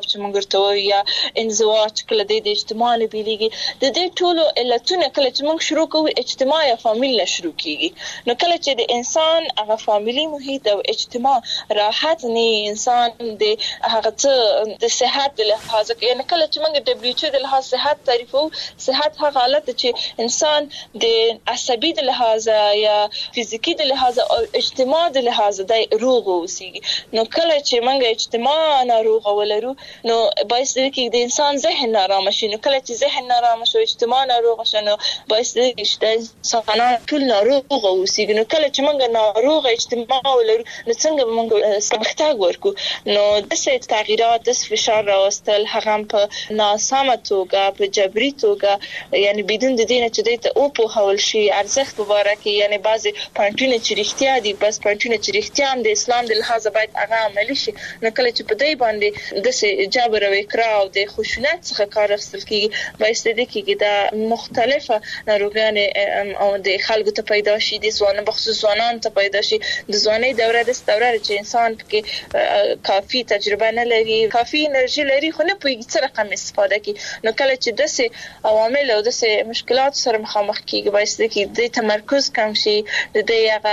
انحراف چې موږ ورته وایو یا انزوا کله د اجتماع نه بیلیږي د دې ټولو علتونه کله چې موږ شروع کوو اجتماع یا فامیل نه شروع کیږي نو کله چې د انسان هغه فامیلی محیط او اجتماع راحت نه انسان د هغه څه د صحت د لحاظ یعنی کله چې موږ WHO د لحاظ صحت تعریفو صحت هغه حالت چې انسان د عصبي د لحاظ یا فزیکی د لحاظ او اجتماع د لحاظ د روغ اوسېږي نو کله چې موږ اجتماع ناروغ ولرو نو باعث دی چې د انسان ذهن نارامه شي نو کله چې ذهن نارامه شي اجتماع ناروغ شي نو باعث دی چې د انسانانو ټول ناروغ اوسېږي نو کله چې موږ ناروغ اجتماع ولرو نو څنګه موږ سمختاګ ورکو نو د څه تغیرات د فشار راوستل هغه په ناسمه توګه په جبري توګه یعنی بدون د دې چې د او په حول شي ارزښت مبارکي یعنی بعضي پوینټونه چې رښتیا دي بس پوینټونه چې رښتیا هم د اسلام د لحاظ باید هغه عملي شي نو کله چې په دې باندې د څه جبر او اکراه او د خشونت څخه کار اخیستل کیږي باعث دي چې د مختلفه ناروغانې او د خلکو ته پیدا شي د ځوانانو بخصوص ځوانان ته پیدا شي د ځواني دوره د دوره چې انسان کې کافي تجربه نه لري کافي انرژي لري خو نه پوهیږي څه رقم استفاده کوي نو کله چې داسې عوامل او داسې مشکلات سره مخامخ کیږي باعث دي چې د تمرکز کم شي د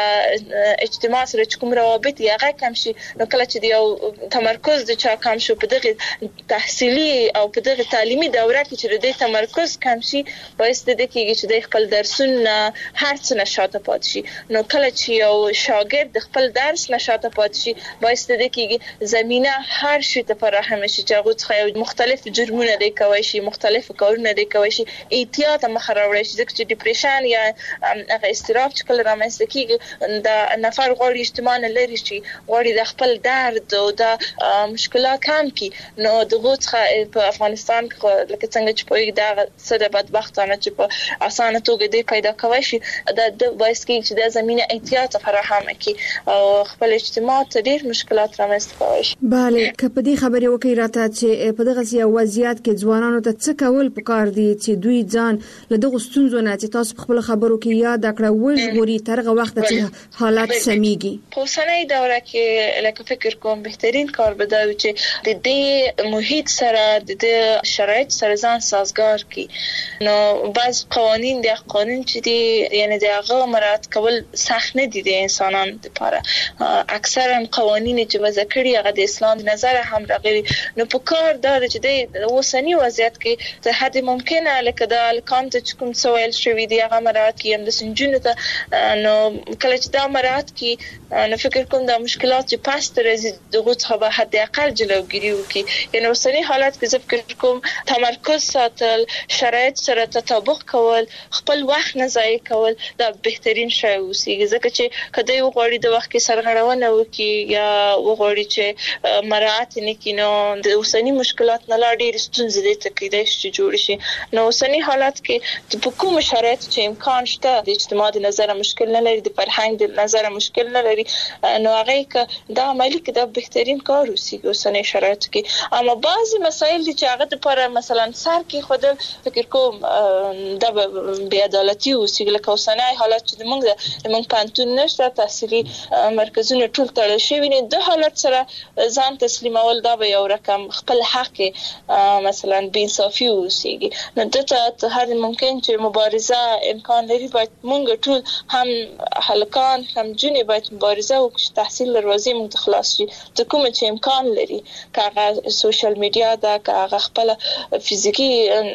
هغه اجتماع سره کوم روابط هغه کم شي نو کله چې یو تمرکز د چا کم شو په دغه تحصیلي او په دغه تعلیمي دوره کې چې د تمرکز کم شي باعث دي چې د خپل درسونه هر څه نشاته پات شي نو کله چې یو شاګرد د خپل درس نشاته پات شي باعث دي چې زمينه هر شي ته فراهم شي چې هغه څخه مختلف جرمونه دي کوي شي مختلف کارونه دي کوي شي احتیاط مخراوړي شي ځکه چې ډیپریشن یا هغه استراب چې کله رامنځته کیږي د نفر غوړي اجتماع نه لري شي غوړي د خپل درد او د مشکلات کم کی نو دغه څخه په افغانستان کې لکه څنګه چې په دا سره بدبختانه چې په اسانه توګه دی پیدا کوي شي د باعث کې چې د زمينه احتیاط فراهم کی او خپل اجتماع ته ډیر مشکلات رامنځته کوي شي bale که په دې خبرې وکړي راته چې په دغه سیاسي وضعیت کې ځوانانو ته څه کول پکار دي چې دوی ځان له دغه ستونزو نه چې تاسو خپل خبرو کې یاد کړو وژغوري ترغه وخت چې حالات سميږي په اوسنۍ دوره کې لکه فکر کوم بهترین کار به دا وي چې د دې محیط سره د شرایط سره ځان سازگار کی نو بعض قوانین د قانون چې دي یعنی د هغه مراعات کول سخت نه دي د انسانانو لپاره اکثرا قوانین چې وضع کړي هغه د اسلام د نظر هم راغلي نو په کار دا چې د اوسنی وضعیت کې ته حد ممکنه لکه د الکام ته کوم سوال شوی دی هغه مراعات کی هم د سنجونو ته نو کله چې دا مراعات کی نو فکر کوم د مشکلات چې پاس تر دغه څخه به حد اقل جلوګیری وکړي یعنی اوسنی حالات کې زه فکر کوم تمرکز ساتل شرایط سره تطابق کول خپل وخت نه ضایع کول دا بهترین شی اوسېږي ځکه چې کله یو غوړي د وخت کې سرغړونه وکړي یا وغوړي چې مراعات نه کینو د اوسنی مشکلات نه لا ډېر ستونزې دي ته کېدای شي جوړ شي نو اوسنی حالات کې په کوم شرایط چې امکان شته د اجتماع د نظر مشکل نه لري د فرهنګ د نظر مشکل نه لري نو هغه کې دا عملی کې دا بهترین کار اوسېږي اوسنی شرایط کې اما بعضی مسایل چې هغه لپاره مثلا سر کې خود فکر کوم دا بې عدالتي اوسېږي لکه اوسنی حالات چې موږ پانتون نشته تحصیلي مرکزونه ټول تړل شوي نه د حالت سره ځان تسلیمول دا به یو رقم خپل حق مثلا بې انصافي اوسېږي نو دته هر ممکن چې مبارزه امکان لري باید موږ ټول هم هلکان هم جنې باید مبارزه وکړو تحصیل دروازې موږ خلاص شي ته کوم چې امکان لري کاغه سوشل میډیا دا کاغه خپل فزیکی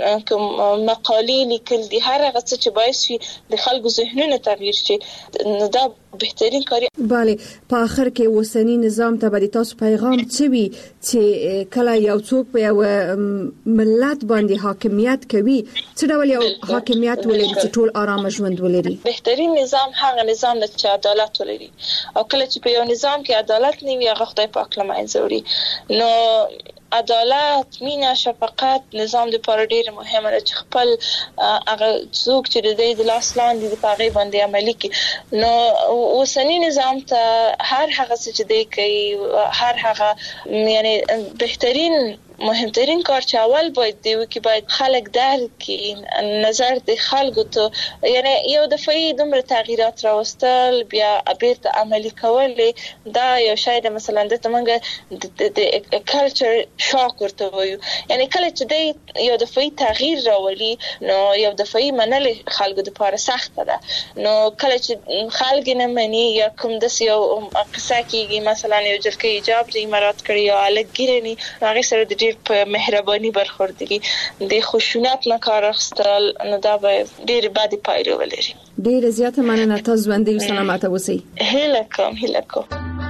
مقالې لیکل دي هر هغه څه چې باعث شي د خلکو ذهنونه تغییر شي نو دا بهترین کاری bale په اخر کې وسنی نظام ته به تاسو پیغام څه وي چې کله یو څوک په یو ملت باندې حاکمیت کوي څه ډول یو حاکمیت ولري چې ټول آرام ژوند ولري بهترین نظام هغه نظام چې عدالت ولري او کله چې په یو نظام کې عدالت نه وي هغه خدای پاک لمنځه وړي نو عدالت مینا شفقت نظام د پر ډیر مهمه ده چې خپل هغه څوک چې د لاس لاندې د پاغي باندې عملي کوي نو اوسنی نظام ته هر هغه څه چې دی کوي هر هغه یعنی بهترین مهمترین کار چې اول باید دی چې باید خلک درک کړي نظر د خلکو ته یعنی یو دفعه دومره تغییرات راوستل بیا بیرته عملي کول دا یو شاید مثلا د تمنګ د کلچر شاک ورته وایو یعنی کله چې دی یو دفعه تغییر راولي نو یو دفعه منل خلکو د لپاره سخت ده نو کله چې خلک نه مني یا کوم د یو قصه کېږي مثلا یو جلکه ایجاب د امارات کړی او الګیرنی هغه سره د ډیر په مهرباني برخوردګي د خشونت نه کار اخستل نو دا به ډیر بد پایله ولري. ډیر زیاته مننه تاسو ژوندۍ او سلامت اوسئ. هیله کوم.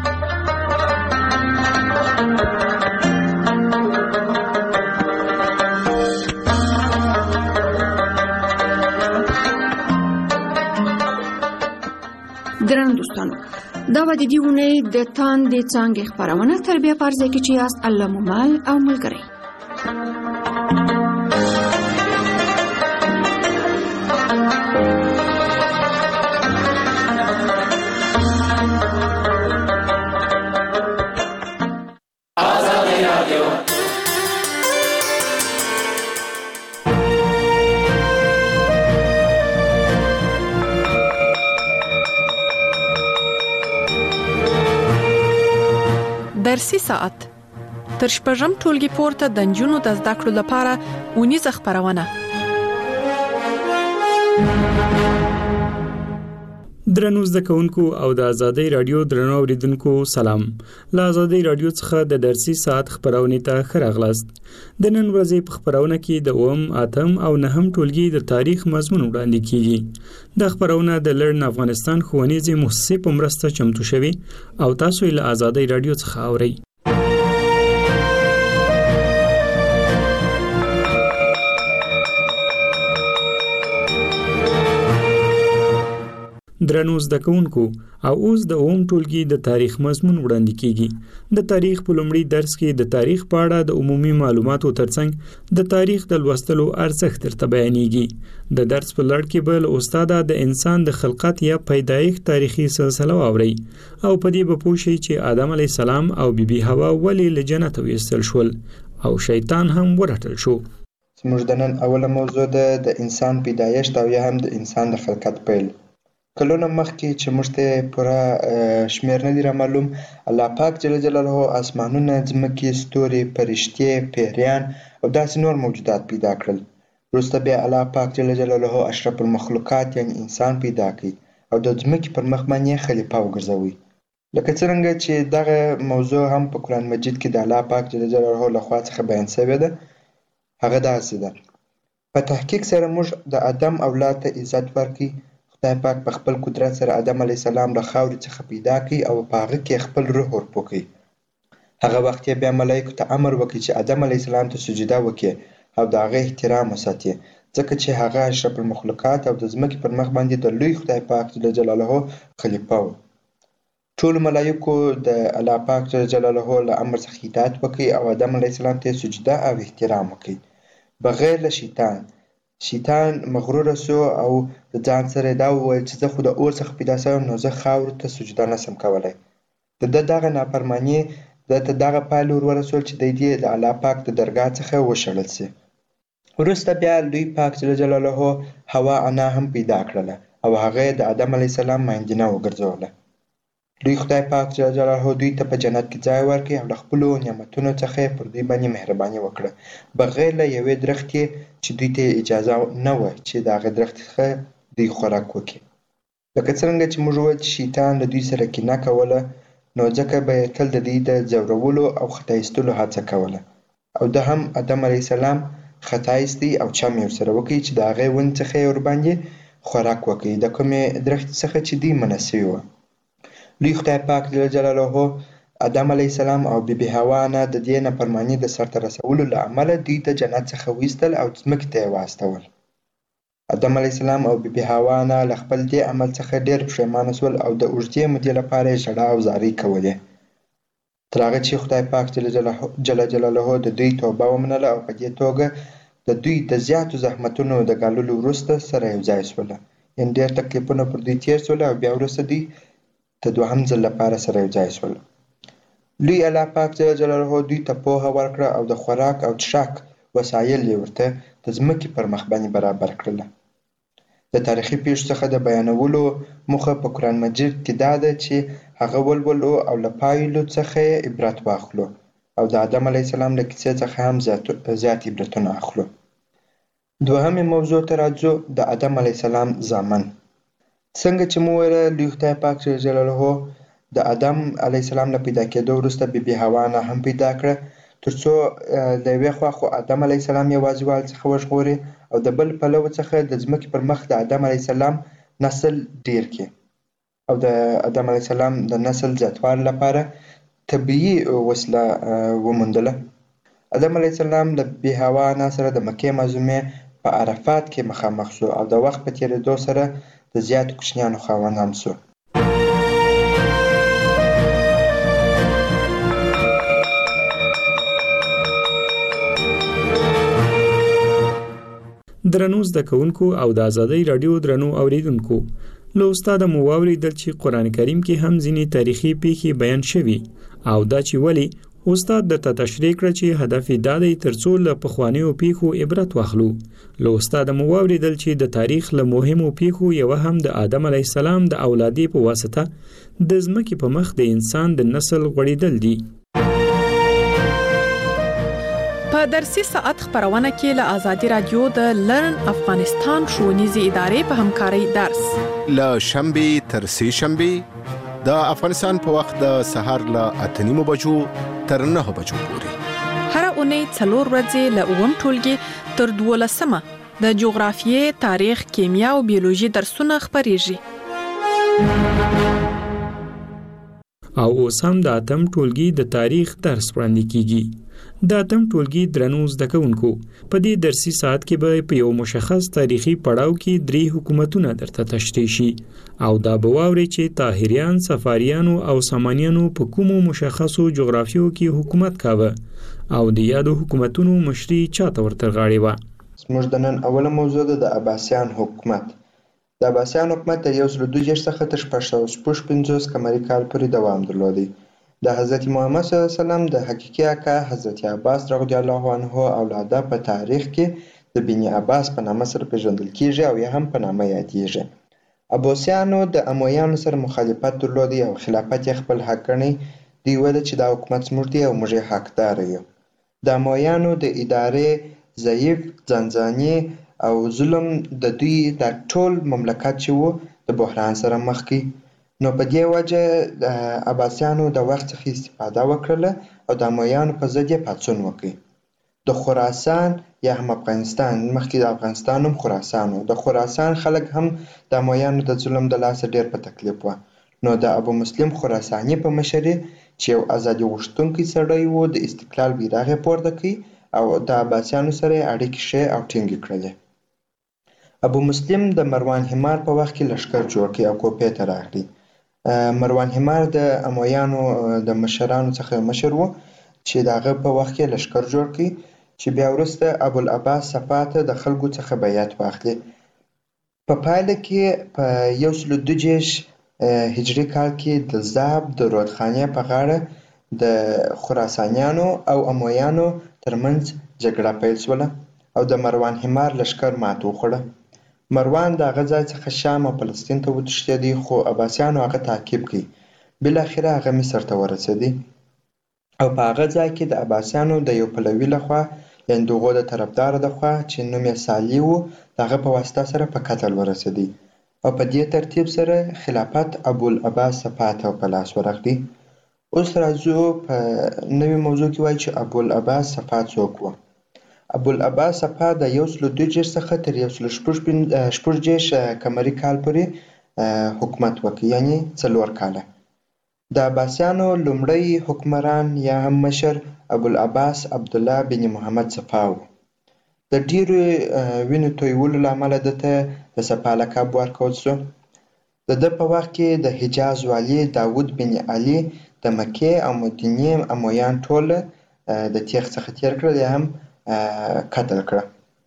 ګران دوستانو دا و د دې ونې د تاندې څانګې خپرونه تربیه پرځای کې چې یاست الله ممال او ملګری. درسي ساعت تر شپږم ټولګي پورته د نجونو د زده کړو لپاره ونیزه خپرونه. درنو زده کوونکو او د آزادۍ رادیو درنو اوریدونکو سلام. له آزادۍ رادیو څخه د درسي ساعت خپرونې ته ښه راغلاست. د نن ورځې په خپرونه کې د 8 او 9 ټولګي د تاریخ مضمون وړاندې کیږي. د خپرونه د لړن افغانستان ښوونیزې مؤسسې په مرسته چمتو شوی او تاسو یې له آزادۍ رادیو څخه اورئ. درنو زده کوونکو او اوس د اوم ټولګي د تاریخ مضمون وړاندې کیږي. د تاریخ په لومړي درس کې د تاریخ په اړه د عمومي معلوماتو ترڅنګ د تاریخ د لوستلو ارزښت درته بیانېږي. د درس په لړ کې به له استاده د انسان د خلقت یا پیدایښت تاریخي سلسله واورئ او په دې به پوه شئ چې آدم علیه السلام او بیبي حوا ولې له جنت ویستل شول او شیطان هم ورټل شو. زموږ د نن اوله موضوع ده د انسان پیدایښت او یا هم د انسان د خلقت پیل. کلونه مخکې چې موږ ته پوره شمیر نه دی را معلوم، الله پاک جل جلاله اسمانونه، ځمکې، ستوري، فرشتې، پیریان او داسې نور موجودات پیدا کړل. وروسته بیا الله پاک جل جلاله اشرف المخلوقات یعنی انسان پیدا کړي او د ځمکې پر مخ باندې خلیفه وګرځوي. لکه څرنګه چې دغه موضوع هم په قرآن مجید کې د الله پاک جل جلاله لخوا څخه بیان شوې ده. هغه داسې ده: په تحقیق سره موږ د آدم اولاد ته عزت ورکړي. خدای پاک په خپل قدرت سره آدم علیه السلام له خاورې څخه پیدا کړي او په هغه کې خپل روح ورپو کړي. هغه وخت یې بیا ملایکو ته امر وکړي چې آدم علیه السلام ته سجده وکړي او د هغه احترام وساتي، ځکه چې هغه اشرف المخلوقات او د ځمکې پر مخ باندې د لوی خدای پاک جل جلاله خلیفه و. ټولو ملایکو د الله پاک جل جلاله له امر څخه اطاعت وکړي او آدم علیه السلام ته سجده او احترام وکړي بغیر له شیطان مغرور سو او د ځان سره دا وویل چې زه خو د اور څخه پیدا شوم نو زه خاورو ته سجده نشم کولی. د ده دغه نافرماني ده ته دغه پایله ورورسول چې دی دې د الله پاک د درګاه څخه وشړل سي. وروسته بیا لوی پاک جل جلاله حوا انا هم پیدا کړله او هغه د آدم علیه السلام ماینجنه وګرځوله. لوی خدای پاک جل جلاله دوی ته په جنت کې ځای ورکړي او له خپلو نعمتونو څخه پر دوی باندې مهرباني وکړه بغیر له یوې درختې چې دوی ته اجازه نه وه چې د هغې درختې څخه دوی خوراک وکړي. لکه څرنګه چې موږ وویل چې شیطان له دوی سره کینه کوله نو ځکه به یې تل د دوی د ځورولو او خطا ایستلو هڅه کوله او ده هم آدم علیه السلام خطا ایستی او چم یې ورسره وکړي چې د هغې ونې څخه یې ورباندې خوراک وکړي د کومې درختې څخه چې دوی منع سوي وه. لوی خدای پاک جل جلاله آدم علیه السلام او بیبي حوا نه د دې نافرماني د سرته رسولو له امله دوی ته جنت څخه وایستل او ځمکې ته یې واستول. آدم علیه السلام او بیبي حوا نه له خپل دې عمل څخه ډېر پښیمانه شول او د اوږدې مودې لپاره یې ژړا او زارۍ کولې تر هغه چې خدای پاک جل جلاله د دوی توبه ومنله او په دې توګه د دوی د زیاتو زحمتونو د ګاللو وروسته سره یو ځای شوله. یعنې ډېر تکلیفونه پر دوی تېر شول او بیا وروسته دوی د دوهم ځل لپاره سره یو ځای شول. لوی الله پاک جل جلاله دوی ته پوهه ورکړه او د خوراک او څښاک وسایل یې ورته د ځمکې پر مخ باندې برابر کړله. د تاریخي پیښو څخه د بیانولو موخه په قرآن مجید کې دا ده چې هغه ولولو او له پایلو څخه یې عبرت واخلو او د آدم علیه السلام له کیسې څخه هم زیات عبرتونه اخلو. دوهمې موضوع ته راځو، د آدم علیه السلام زامن. څنګه چې مو ویله لوی خدای پاک جل جلاله د آدم علیه السلام له پیدا کېدو وروسته بیبي حوا نه هم پیدا کړه، تر څو د یوې خوا خو آدم علیه السلام یوازیوالي څخه وژغوري او د بل پلو څخه د ځمکې پر مخ د آدم علیه السلام نسل ډیر کړي او د آدم علیه السلام د نسل زیاتوالي لپاره طبیعي وسیله وموندله. آدم علیه السلام د بیبي حوا نه سره د مکې معظمې په عرفات کې مخامخ شو او د وخت په تېرېدو سره د زیاتو کوچنیانو خاوند هم شو. درنو زده کوونکو او د آزادۍ راډیو درنو اوریدونکو، له استاده مو واوریدل چې قرآن کریم کې هم ځینې تاریخي پیښې بیان شوي او دا چې ولې استاد درته تشریح کړه چې هدف یې دا دی تر څو له پخوانیو پیښو عبرت واخلو. له استاده مو واوریدل چې د تاریخ له مهمو پیښو یوه هم د آدم علیه السلام د اولادې په واسطه د ځمکې په مخ د انسان د نسل غوړېدل دي. په درسي ساعت خبرونه کې له آزادي رادیو د لرن افغانستان ښوونیزې ادارې په همکارۍ درس له شنبې تر سې شنبې د افغانستان په وخت د سهار له 8:30 بجو تر 9 بجو پورې. هر اونۍ 4 ورځې له 9 ټولګي تر 12 د جغرافیې، تاریخ، کیمیا او بیولوژي درسونه خبرېږي. او اوس هم د 8م ټولګي د تاریخ درس وړاندې کیږي. د 8م ټولګي درنو زده کوونکو، په دې درسي ساعت کې به په یو مشخص تاریخي پړاو کې 3 حکومتونه درته تشریح شي او دا به واورئ چې طاهریان، صفاریانو او سامانیانو په کومو مشخصو جغرافیو کې حکومت کاوه او د یادو حکومتونو مشري چاته ورته غاړې وه. زموږ د نن اوله موضوع ده د عباسیان حکومت. د عباسیان حکومت د 1262 څخه تر 655 قمري کال پورې دوام درلودی. د حضرت محمد صلی الله علیه وسلم د حقیقي آقا حضرت عباس رضی الله عنه اولاده په تاریخ کې د بني عباس په نامه سره پیژندل کیږي او یا هم په نامه یادیږي. عباسیانو د امویانو سره مخالفت درلودی او خلافت یې خپل حق ګڼي. دوی ویل چې دا حکومت زموږ دی او موږ یې حقدار یو. د امویانو د ادارې ضعیف، ځانځاني او ظلم د دوی د ټول مملکت چې وو د بحران سره مخ کی. نو په دې وجه د عباسیانو د وخت څخه استفاده وکړله او د امویانو په ضد یې پاڅون وکړ. د خراسان یا هم افغانستان، مخکې د افغانستان هم خراسان و، د خراسان خلک هم د امویانو د ظلم د لاسه ډېر په تکلیف وه. نو د ابو مسلم خراساني په مشرۍ چې یو ازادي غوښتونکی سړی و د استقلال بیرغ یې پورته کړ او د عباسیانو سره یې اړیکې ښې او ټینګې کړلې. ابو مسلم د مروان حمار په وخت کې لښکر جوړ کړ او کوپې ته راغلی. مروان حمار د امویانو د مشرانو څخه مشر و چې د هغه په وخت کې لښکر جوړ کړ چې بیا وروسته ابوالعباس صفا ته د خلکو څخه بیعت واخلي. په پایله کې په 1220 هجري کال کې د زاب د رودخانې په غاړه د خراسانیانو او امویانو ترمنځ جګړه پیل شوله او د مروان حمار لښکر مات وخوړه. مروان د هغه ځای څخه شام او فلسطین ته وتښتېدی خو عباسیانو هغه تعقیب کړ. بالاخره هغه مصر ته ورسېدی او په هغه ځای کې د عباسیانو د یو پلوي لخوا یعنې د هغو د طرفداره لخوا چې نوم یې صالح و د هغه په واسطه سره په قتل ورسېدی او په دې ترتیب سره خلافت ابوالعباس صفا ته په لاس ورغلی. اوس راځو په نوې موضوع کې وایي چې ابوالعباس صفا څوک و. ابوالعباس صفا د 1220 څخه تر 1246 قمري کال پورې حکومت وکړ، یعنې 4 کاله. د عباسیانو لومړی حکمران یا هم مشر ابوالعباس عبدالله بن محمد صفا و. د ډیرو وینو تویولو له امله دته د صفا لقب ورکول شو. د ده په وخت کې د حجاز والي داود بن علي د مکې او مدینې امویان ټول د تیغ څخه تیر کړل یا هم قتل کړه.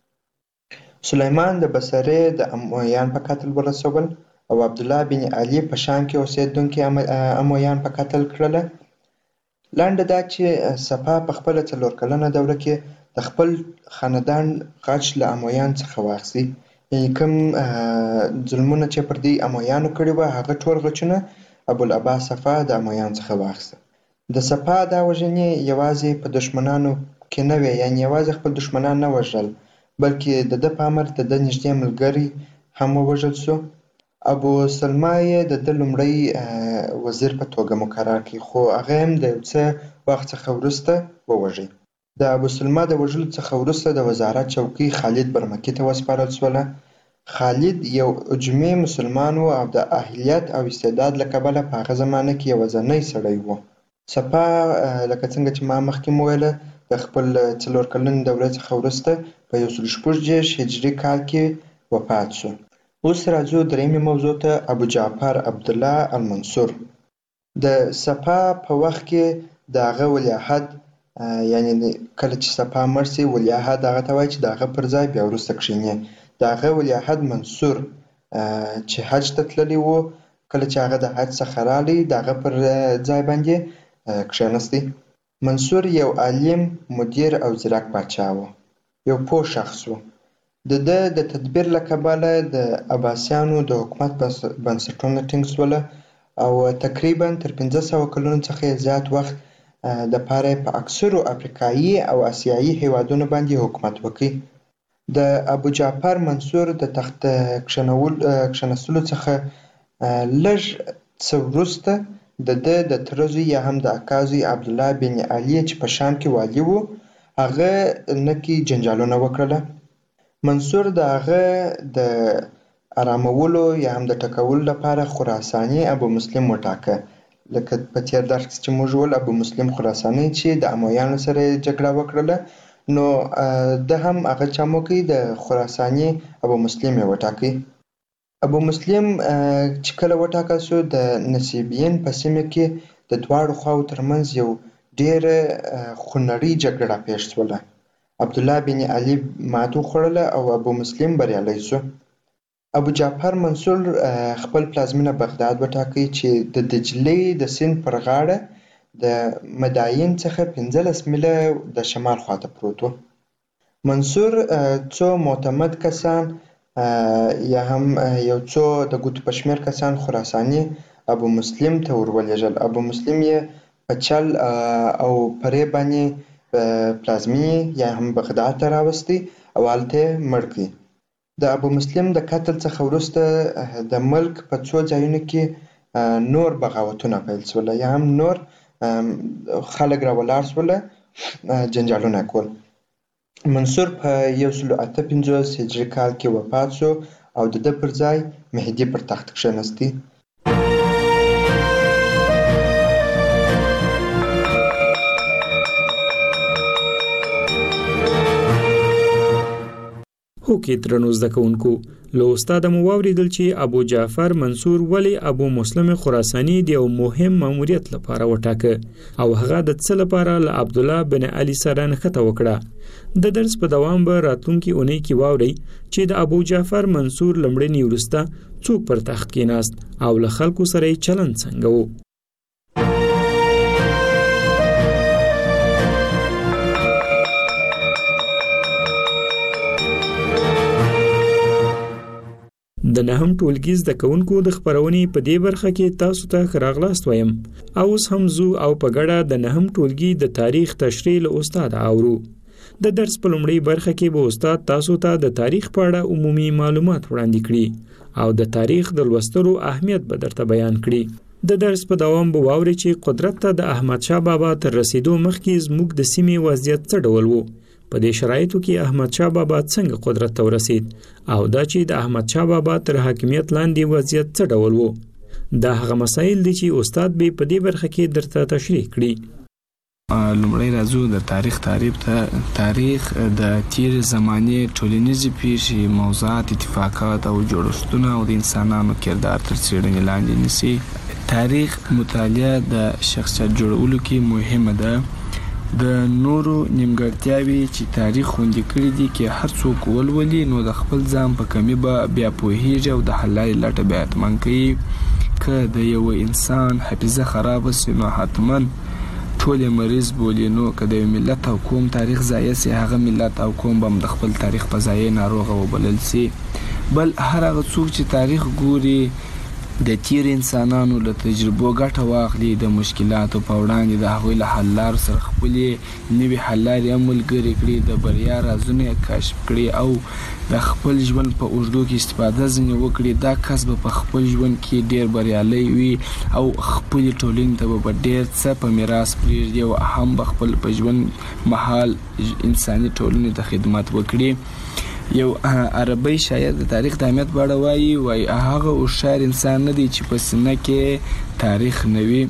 سلیمان د بصرې د امویان په قتل ورسول او عبدالله بن علي په شام کې اوسېدونکي امویان په قتل کړله. لنډه دا چې سپاه په خپل 4 کلنه دوره کې د خپل خاندان غچ له امویان څخه واخیستی. یعنې کوم ظلمونه چې پر دې امویانو کړي وه هغه ټول غچونه ابوالعباس صفا د امویانو څخه واخیسته. د سپاه دا وژنې یوازې په دښمنانو کې نه وې، یعنې یوازې خپل دښمنان نه وژل بلکې د ده په امر د ده نږدې ملګري هم ووژل سو. ابو سلمه یې د ده لومړی وزیر په توګه مقرر کړي، خو هغه هم د یو څه وخت څخه وروسته ووژئ. د ابو سلمه د وژلو څخه وروسته د وزارت چوکۍ خالد برمکي ته وسپارل شوله. خالد یو اجمي مسلمان و او د اهلیت او استعداد له کبله په هغه زمانه کې یوازینی سړی و. سپاه لکه څنګه چې ما مخکې وویله د خپل 4 کلنې دورې څخه وروسته په 146 هجري کال کې وفات شو. اوس راځو درېیمې موضوع ته، ابو جعفر عبدالله المنصور. د سپاه په وخت کې د هغه ولیعهد، یعنې کله چې سپاه مړ سي ولیعهد هغه ته وایي چې د هغه پر ځای بیا وروسته کښېني. د هغه ولیعهد منصور چې حج ته تللی و، کله چې هغه د حج څخه رالی د هغه پر ځای باندې کښېنستی. منصور یو عالم، مدیر او ځیرک پاچا و، یو پوه شخص و. د ده د تدبیر له کبله د عباسیانو د حکومت بنسټونه ټینګ شوله او تقریبا تر 500 کلونو څخه زیات وخت د پاره په اکثرو افریقایي او آسیایي هیوادونو باندې حکومت وکړي. د ابو جعفر منصور د تخت کښېنستلو څخه لږ څه وروسته د ده د تره زوی یا هم د اکا زوی عبدالله بن علي چې په شام کې والي و، هغه نکي جنجالونه وکړله. منصور د هغه د آرامولو یا هم د ټکولو لپاره خراساني ابو مسلم وټاکه. لکه په تېر درس کې چې موږ وویل ابو مسلم خراساني چې د امویانو سره جګړه وکړله، نو ده هم هغه چا موکړي د خراساني ابو مسلم یې وټاکئ. ابو مسلم چې کله وټاکل شو د نصیبین په سیمه کې د دواړو خواو ترمنځ یو ډېره خونړۍ جګړه پیښ شوله. عبدالله بن علي ماتو خوړله او ابو مسلم بریالی شو. ابو جعفر منصور خپل پلازمینه بغداد وټاکئ چې د دجلې د سیند پر غاړه د مداین څخه 15 میله د شمال خواته پروت و. منصور څو معتمد کسان یا هم یو څو د ګوتو په شمېر کسان خراساني ابو مسلم ته ورولېږل. ابو مسلم یې په چل او پرې باندې پلازمینې یا هم بغداد ته راوستی او هلته یې مړ کړي. د ابو مسلم د قتل څخه وروسته د ملک په څو ځایونو کې نور بغاوتونه پیل شوله یا هم نور خلک راولاړ شوله، جنجالونه کول. منصور په 158 هجري کال کې وفات شو او د ده پر ځای مهدي پر تخت کښېنستی. هوکې درنو زده کوونکو، له استاده مو واورېدل چې ابو جعفر منصور ولې ابو مسلم خراساني د یو مهم ماموریت لپاره وټاکه او هغه د څه لپاره له عبدالله بن علي سره نښته وکړه. د درس په دوام به راتلونکي اونۍ کې واورئ چې د ابو جعفر منصور لومړني وروسته څوک پر تخت کېناست او له خلکو سره یې چلند څنګه و. د نهم ټولګي زده کوونکو د خپرونې په دې برخه کې تاسو ته ښه راغلاست وایم. اوس هم ځو او په ګډه د نهم ټولګي د تاریخ تشریح له استاد اورو. د درس په لومړۍ برخه کې به استاد تاسو ته د تاریخ په اړه عمومي معلومات وړاندې کړي او د تاریخ د لوستلو اهمیت به درته بیان کړي. د درس په دوام به واورئ چې قدرت ته د احمد شاه بابا تر رسیدو مخکې زموږ د سیمې وضعیت څه ډول و. په دې شرایطو کې احمد شاه بابا څنګه قدرت ته ورسید او دا چې د احمد شاه بابا تر حاکمیت لاندې وضعیت څه ډول و. دا هغه مسایل دي چې استاد به په دې برخه کې درته تشریح کړي. لومړی راځو د تاریخ تعریف ته. تاریخ د تیر زمانې ټولنیزې پیښې، موضوعات، اتفاقات او جوړښتونه او د انسانانو کردار تر څېړنې لاندې نیسي. تاریخ مطالعه د شخصیت جوړولو کې مهمه ده. د نورو نیمګړتیاوې چې تاریخ خوندي کړي دي کې هر څوک ولولي نو د خپل ځان په کمي به بیا پوهیږي او د حل لارې لټه بیا حتما کوي. که د یو انسان حافظه خرابه سي نو حتما ټول مریض بولي، نو که د ملت او قوم تاریخ ضایع سي، هغه ملت او قوم به د خپل تاریخ په ضایع ناروغه وبلل سي. بل هر هغه څوک چې تاریخ ګوري د تیر انسانانو له تجربو ګټه واخلي، د مشکلاتو په وړاندې د هغوی له حل لارو سره خپلې نوي حل لارې هم ملګرې کړي، د بریا رازونه یې کشف کړي او د خپل ژوند په اوږدو کې استفاده ځینې وکړي، دا کس به په خپل ژوند کې ډېر بریالی وي او خپلې ټولنې ته به ډېر څه په میراث پرېږدي او هم به خپل په ژوند مهال انساني ټولنې ته خدمت وکړي. یو عربی شاعر د تاریخ د اهمیت په اړه وایي هغه هوښیار انسان نه دی چې په سینه کې تاریخ نه وي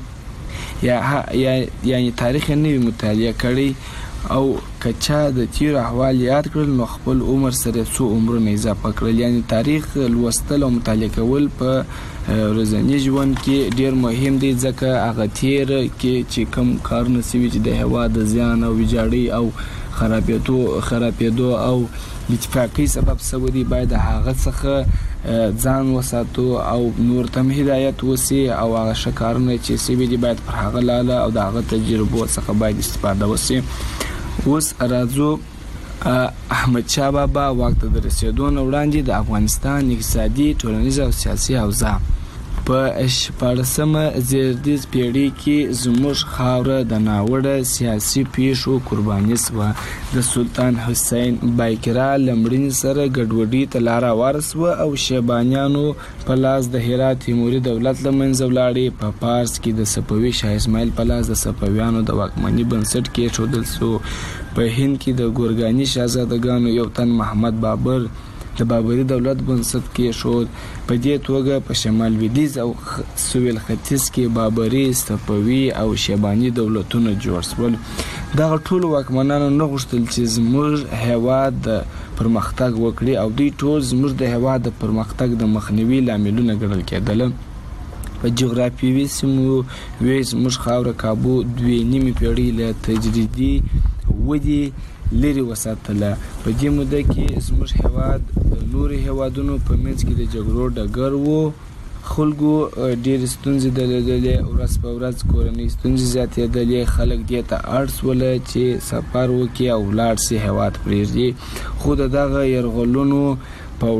یعنی تاریخ یې نه وي مطالعه کړی او که چا د تیرو احوال یاد کړل نو خپل عمر سره څو عمرونه اضافه کړل. یعنی تاریخ لوستل او مطالعه کول په ورځني ژوند کې ډېر مهم دی، ځکه هغه تیر کې چې کوم کارونه سوي چې د هېواد د زیان او ویجاړۍ او خرابېدو او اتفاقی سبب سوي دي، باید هغه څخه ځان وساتو او نور ته هدایت وسی او هغه ښه کارونه چې سوي دي باید پر هغه لاله او د هغه تجربو څخه باید استفاده وسی. اوس راځو احمد شاه بابا واک ته د رسېدو نه وړاندې د افغانستان اقتصادي، ټولنیزه او سیاسي اوضاع په 14مه زیږدیز پیړۍ کې زموږ خاوره د ناوړه سیاسي پیښو قرباني شوه. د سلطان حسین بایقرا له مړینې سره ګډوډۍ ته لاره هواره شوه او شیبانیانو په لاس د هرات تیموري دولت له منځه ولاړې. په پارس کې د صفوي شاه اسماعیل په لاس د صفویانو د واکمنۍ بنسټ کېښودل شو. په هند کې د ګورګاني شاهزادګانو یو تن محمد بابر د بابري دولت بنسټ کېښود. په دې توګه په شمال لویدیځ او سویل ختیځ کې بابري، صفوي او شیباني دولتونه جوړ شول. دغه ټول واکمنانو نه غوښتل چې زموږ هېواد د پرمختګ وکړي او دوی ټول زموږ د هېواد د پرمختګ د مخنیوي لاملونه ګڼل کېدل. په جغرافیوي سیمو زموږ خاوره کابو 2.5 پیړۍ له تجریدي ودې لري وساتله. په دې موده کې زموږ هېواد د نورو هېوادونو په منځ کې د جګړو ډګر و. خلکو ډېرې ستونزې درلودلې، ورځ په ورځ کورنۍ ستونزې زیاتېدلې. خلک دې ته اړ شول چې سفر وکړي او ولاړ سي هېواد پرېږدي. خو د دغه یرغلونو په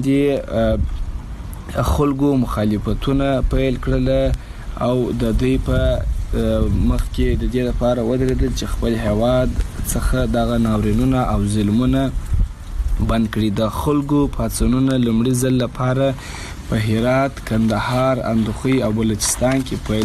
وړاندې خلکو مخالفتونه پیل کړل او د دوی په مخ کې د دې لپاره ودرېدل چې خپل هېواد څخه دغه ناورینونه او ظلمونه بند کړي. د خلکو پاڅونونه لومړي ځل لپاره په هرات، کندهار، اندخوی او بلوچستان کې پیل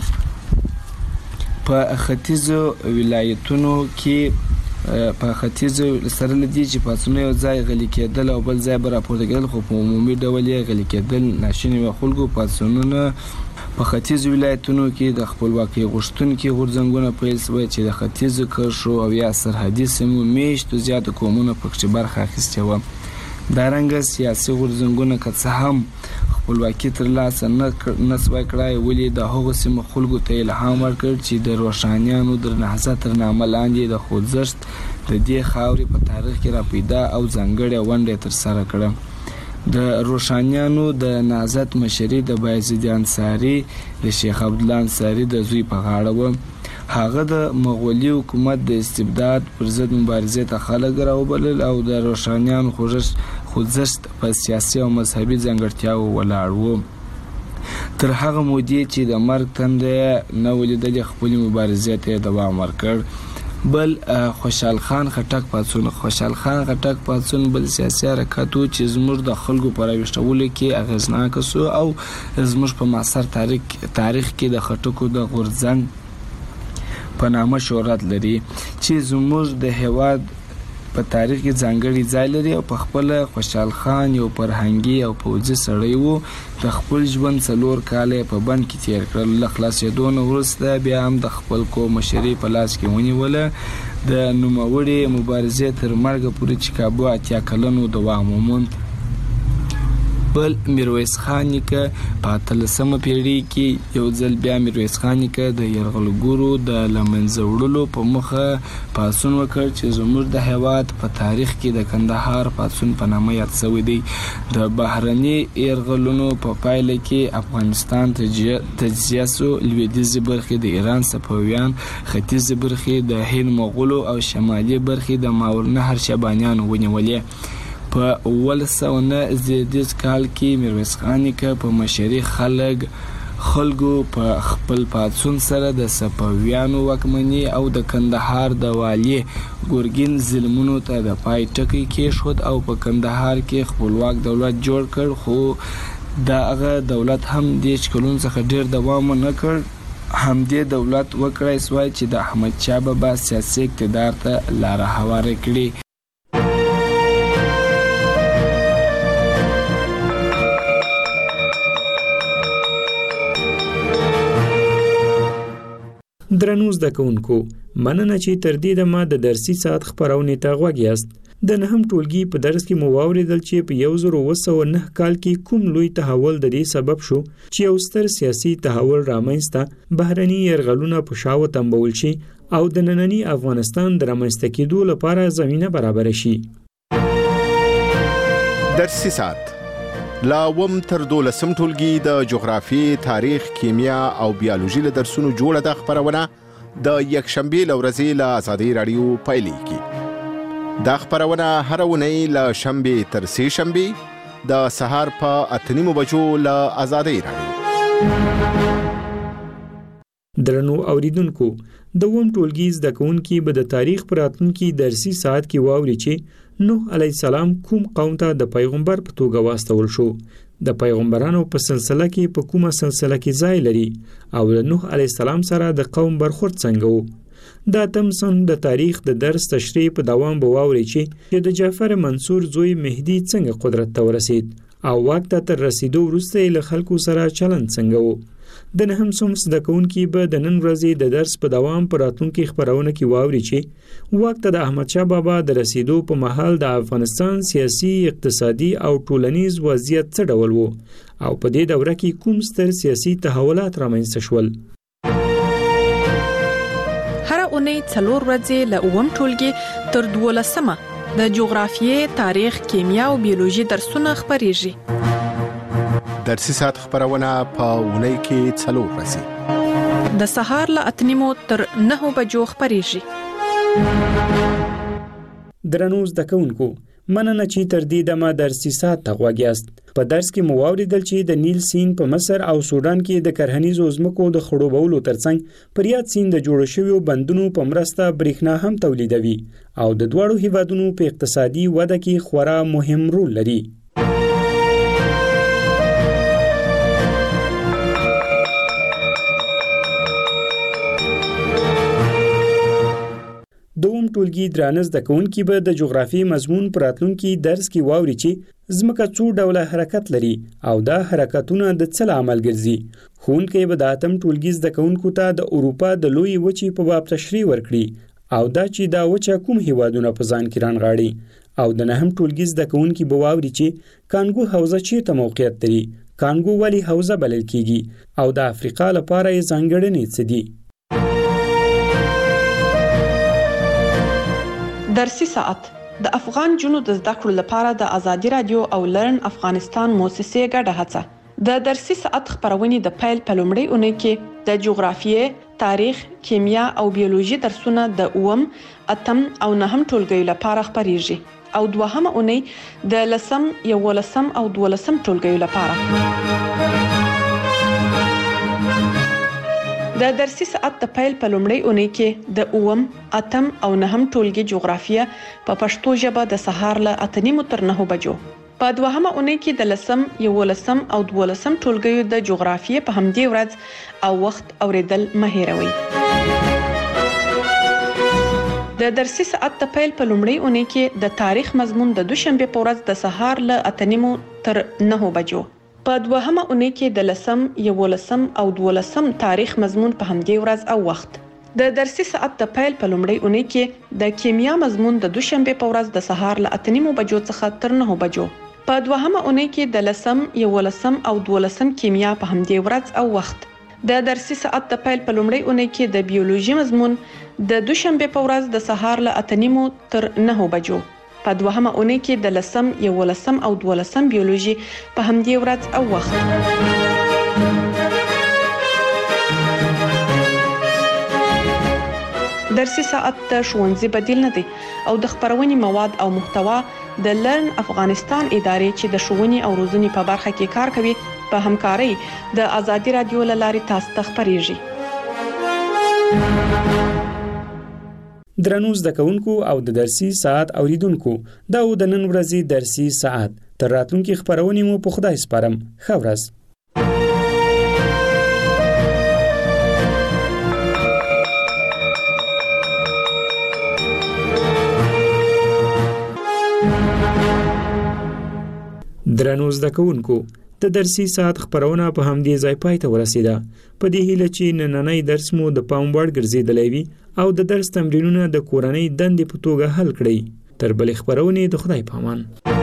شول. په ختیځو ولایتونو کې په ختیځو سره لدی چې پاڅونونه یو ځای غلي کېدل او بل ځای به راپورته کېدل، خو په عمومي ډول یې غلي کېدل ناشوني وو. خلکو پاڅونونه په ختیځو ولایتونو کې د خپلواکۍ غوښتونکي غورځنګونه پیل شول چې د ختیځو کرښو او یا سرحدي سیمو میشتو زیاتو قومونو پکې برخه اخیستې وه. دارنګه سیاسي غورځنګونه که څه هم خپلواکي ترلاسه نه سوای کړای، ولې د هغو سیمو خلکو ته الهام ورکړ چې د روښانیانو د نهضت تر نامه لاندې د خوځښت د دې خاورې په تاریخ کې راپیدا او ځانګړې ونډه ترسره کړه. د روښانیانو د نهضت مشري د بایزید انصاري د شیخ عبدالله انصاري د زوی په غاړه وه. هغه د مغولي حکومت د استبداد پر ضد مبارزې ته خلک راوبلل او د روښانیانو خوځښت په سیاسي او مذهبي ځانګړتیاو ولاړ و. تر هغه مودې چې د مرګ تنده نه ولیدلې خپلې مبارزې ته دوام ورکړ. بل خوشحال خان خټک پاڅون بل سیاسي حرکت و چې زموږ د خلکو په راویښتولو کې اغېزناکه سو او زموږ په معاصر تاریخ کې د خټکو د غورځنګ په نامه شهرت لري چې زموږ د هېواد په تاریخ کې ځانګړی ځای لري. او په خپله خوشحال خان یو فرهنګي او پوځي سړی و. د خپل ژوند 4 کاله په بند کې تیر کړل. له خلاصېدو نه وروسته بیا هم د خپل قوم مشري په لاس کې ونیوله. د نوموړې مبارزې تر مرګه پورې چې کابو 80 کلنو دوام وموند. بل میرویس خان نیکه په 13مه پیړۍ کې یو ځل بیا میرویس خان نیکه د یرغلګرو د لمنځه وړلو په مخه پاڅون وکړ چې زموږ د هیواد په تاریخ کې د کندهار پاڅون په نامه یاد شوی دی. د بهرني یرغلونو په پایله کې افغانستان تجزیه شو. لویدیځې برخې د ایران صفویان، ختیځې برخې د هند مغولو او شمالي برخې د ماورالنهر شیبانیانو ونیولې. په 1909 زیږدیز کال کې میرویس خان نیکه په مشرۍ خلکو په خپل پاڅون سره د صفویانو واکمني او د کندهار د والي ګورګین ظلمونو ته د پای ټکی کېښود او په کندهار کې خپلواک دولت جوړ کړ. خو دغه دولت هم د کلونو څخه ډیر دوام نه کړ. همدې دولت وکړای سوای چې د احمد شاه بابا سیاسي اقتدار ته لار هواره کړي. درنو زده کوونکو، مننه چې تر دې دمه د درسي ساعت خپرونې ته غوږ یاست. د نهم ټولګي په درس کې مو واورېدل چې په 1909 کال کې کوم لوی تحول د دې سبب شو چې یو ستر سیاسي تحول رامنځته بهرني یرغلونه په شاو تنبول شي او د ننني افغانستان د رامنځته کېدو لپاره زمینه برابر شي. درسي ساعت لا وم تر 12 ټولګي د جغرافیې، تاریخ، کیمیا او بیولوژي له درسونو جوړه د خبرونه د یکشنبه لورځې له آزادۍ رادیو پیلېږي. دا خبرونه هر اونۍ له شنبه تر سه شنبه د سهار په 8:30 بجو له آزادۍ رادیو. درنو اوریدونکو، د وم ټولګي زده کوونکي به د تاریخ پر راتلونکي درسي ساعت کې واوري چې نوح علیه السلام کوم قوم ته د پیغمبر په توګه واستول شو، د پیغمبرانو په سلسله کې په کومه سلسله کې ځای لري او د نوح علیه السلام سره د قوم برخورد څنګه وو. دا تمسن د تاریخ د درس تشریح په دوام به واوري چې د جعفر منصور زوی مهدی څنګه قدرت ته ورسید او واک ته تر رسیدو وروسته له خلکو سره چلند څنګه وو. د نهم صنف زده کوونکي به د نن ورځې د درس په دوام په راتلونکي خبرونه کې واوري چې واک ته د احمد شاه بابا د رسیدو په مهال د افغانستان سیاسي، اقتصادي او ټولنیز وضعیت څه ډول وو او په دې دوره کې کوم ستر سیاسي تحولات رامنځته شول. هر اونۍ 4 ورځې له اووم ټولګي تر 12مه د جغرافیې، تاریخ، کیمیا او بیولوژي درسونه خبريږي. درسي ساعت خبرونه په اونۍ کې 4 ورځې د سهار له 8:30 تر 9 بجو خبريږي. درنو زده کوونکو، مننه چې تر دې دمه درسي ساعت ته غوږ یاست. په درس کې مو واورېدل چې د نیل سیند په مصر او سودان کې د کرهنیزو ځمکو د خړوبولو ترڅنګ پر یاد سیند د جوړ شویو بندونو په مرسته برېښنا هم تولیدوي او د دواړو هیوادونو په اقتصادي وده کې خورا مهم رول لري. دوم ټولګي درانه زده کوونکي به د جغرافیې مضمون په راتلونکي درس کې واوري چې ځمکه څو ډوله حرکت لري او دا حرکتونه د څه عمل ګرځي. ښوونکی به د اتم ټولګي زده کوونکو ته د اروپا د لوی وچې په باب تشریح ورکړي او دا چې دا وچه کوم هیوادونه په ځان کې رانغاړي. او د نهم ټولګي زده کوونکي به واوري چې کانګو حوزه چیرته موقعیت لري، کانګو ولې حوزه بلل کیږي او د افریقا لپاره یې ځانګړنې څه دي. درسي ساعت د افغان جنو د زده کړو لپاره د ازادي رادیو او لرن افغانستان موسسې ګډه هڅه. د درسي ساعت خبرونه د پیل په لومړۍ اونۍ کې د جغرافیې، تاریخ، کیمیا او بیولوژي درسونه د اوم، اتم او نهم ټولګیو لپاره خبريږي او دوهمه اونۍ د لسم، یولسم او دولسم ټولګیو لپاره. د درسي ساعت د پیل په لومړۍ اونۍ کې د اوم، اتم او نهم ټولګي جغرافیه په پښتو ژبه د سهار له 8:30 تر 9 بجو. په دوهمه اونۍ کې د لسم، یولسم او دولسم ټولګیو د جغرافیې په همدې ورځ او وخت اوریدل مه هېروئ. د درسي ساعت د پیل په لومړۍ اونۍ کې د تاریخ مضمون د دوشنبه په ورځ د سهار له 8:30 تر 9 بجو. په دوهمه اونۍ کې د لسم، یولسم او دولسم تاریخ مضمون په همدې ورځ او وخت. د درسي ساعت د پیل په لومړۍ اونۍ کې د کیمیا مضمون د دوشنبه په ورځ د سهار له 8:30 بجو څخه تر 9 بجو. په دوهمه اونۍ کې د 11 او 12 کیمیا په همدې ورځ او وخت د درسي ساعت د پیل په لومړۍ اونۍ کې د بیولوژي مضمون د دوشنبه په ورځ د سهار له 8:30 تر 9 بجو په دوهمه اونۍ کې د 11 او 12 بیولوژي په همدې ورځ او وخت درسي ساعت د ښوونځي بدیل نه دی او د خبرونې مواد او محتوا د لرن افغانستان ادارې چې د ښوونې او روزنې په برخه کې کار کوي په همکارۍ د ازادي رادیو لاري تاسو ته خبريږي. درنو زده کوونکو او د درسي ساعت اوریدونکو دا د نن ورځې درسي ساعت تر راتلونکي خبرونې مو په خدای سپارم. ښه ورځ. درنو زده کوونکو د درسي ساعت خبرونه په همدې ځای پای ته ورسیده. په دې هیله چې نننی درس مو د پام وړ ګرځیدلی وي او د درس تمرینونه د کورنۍ دندې په توګه حل کړئ. تر بلې خبرونې د خدای پامان.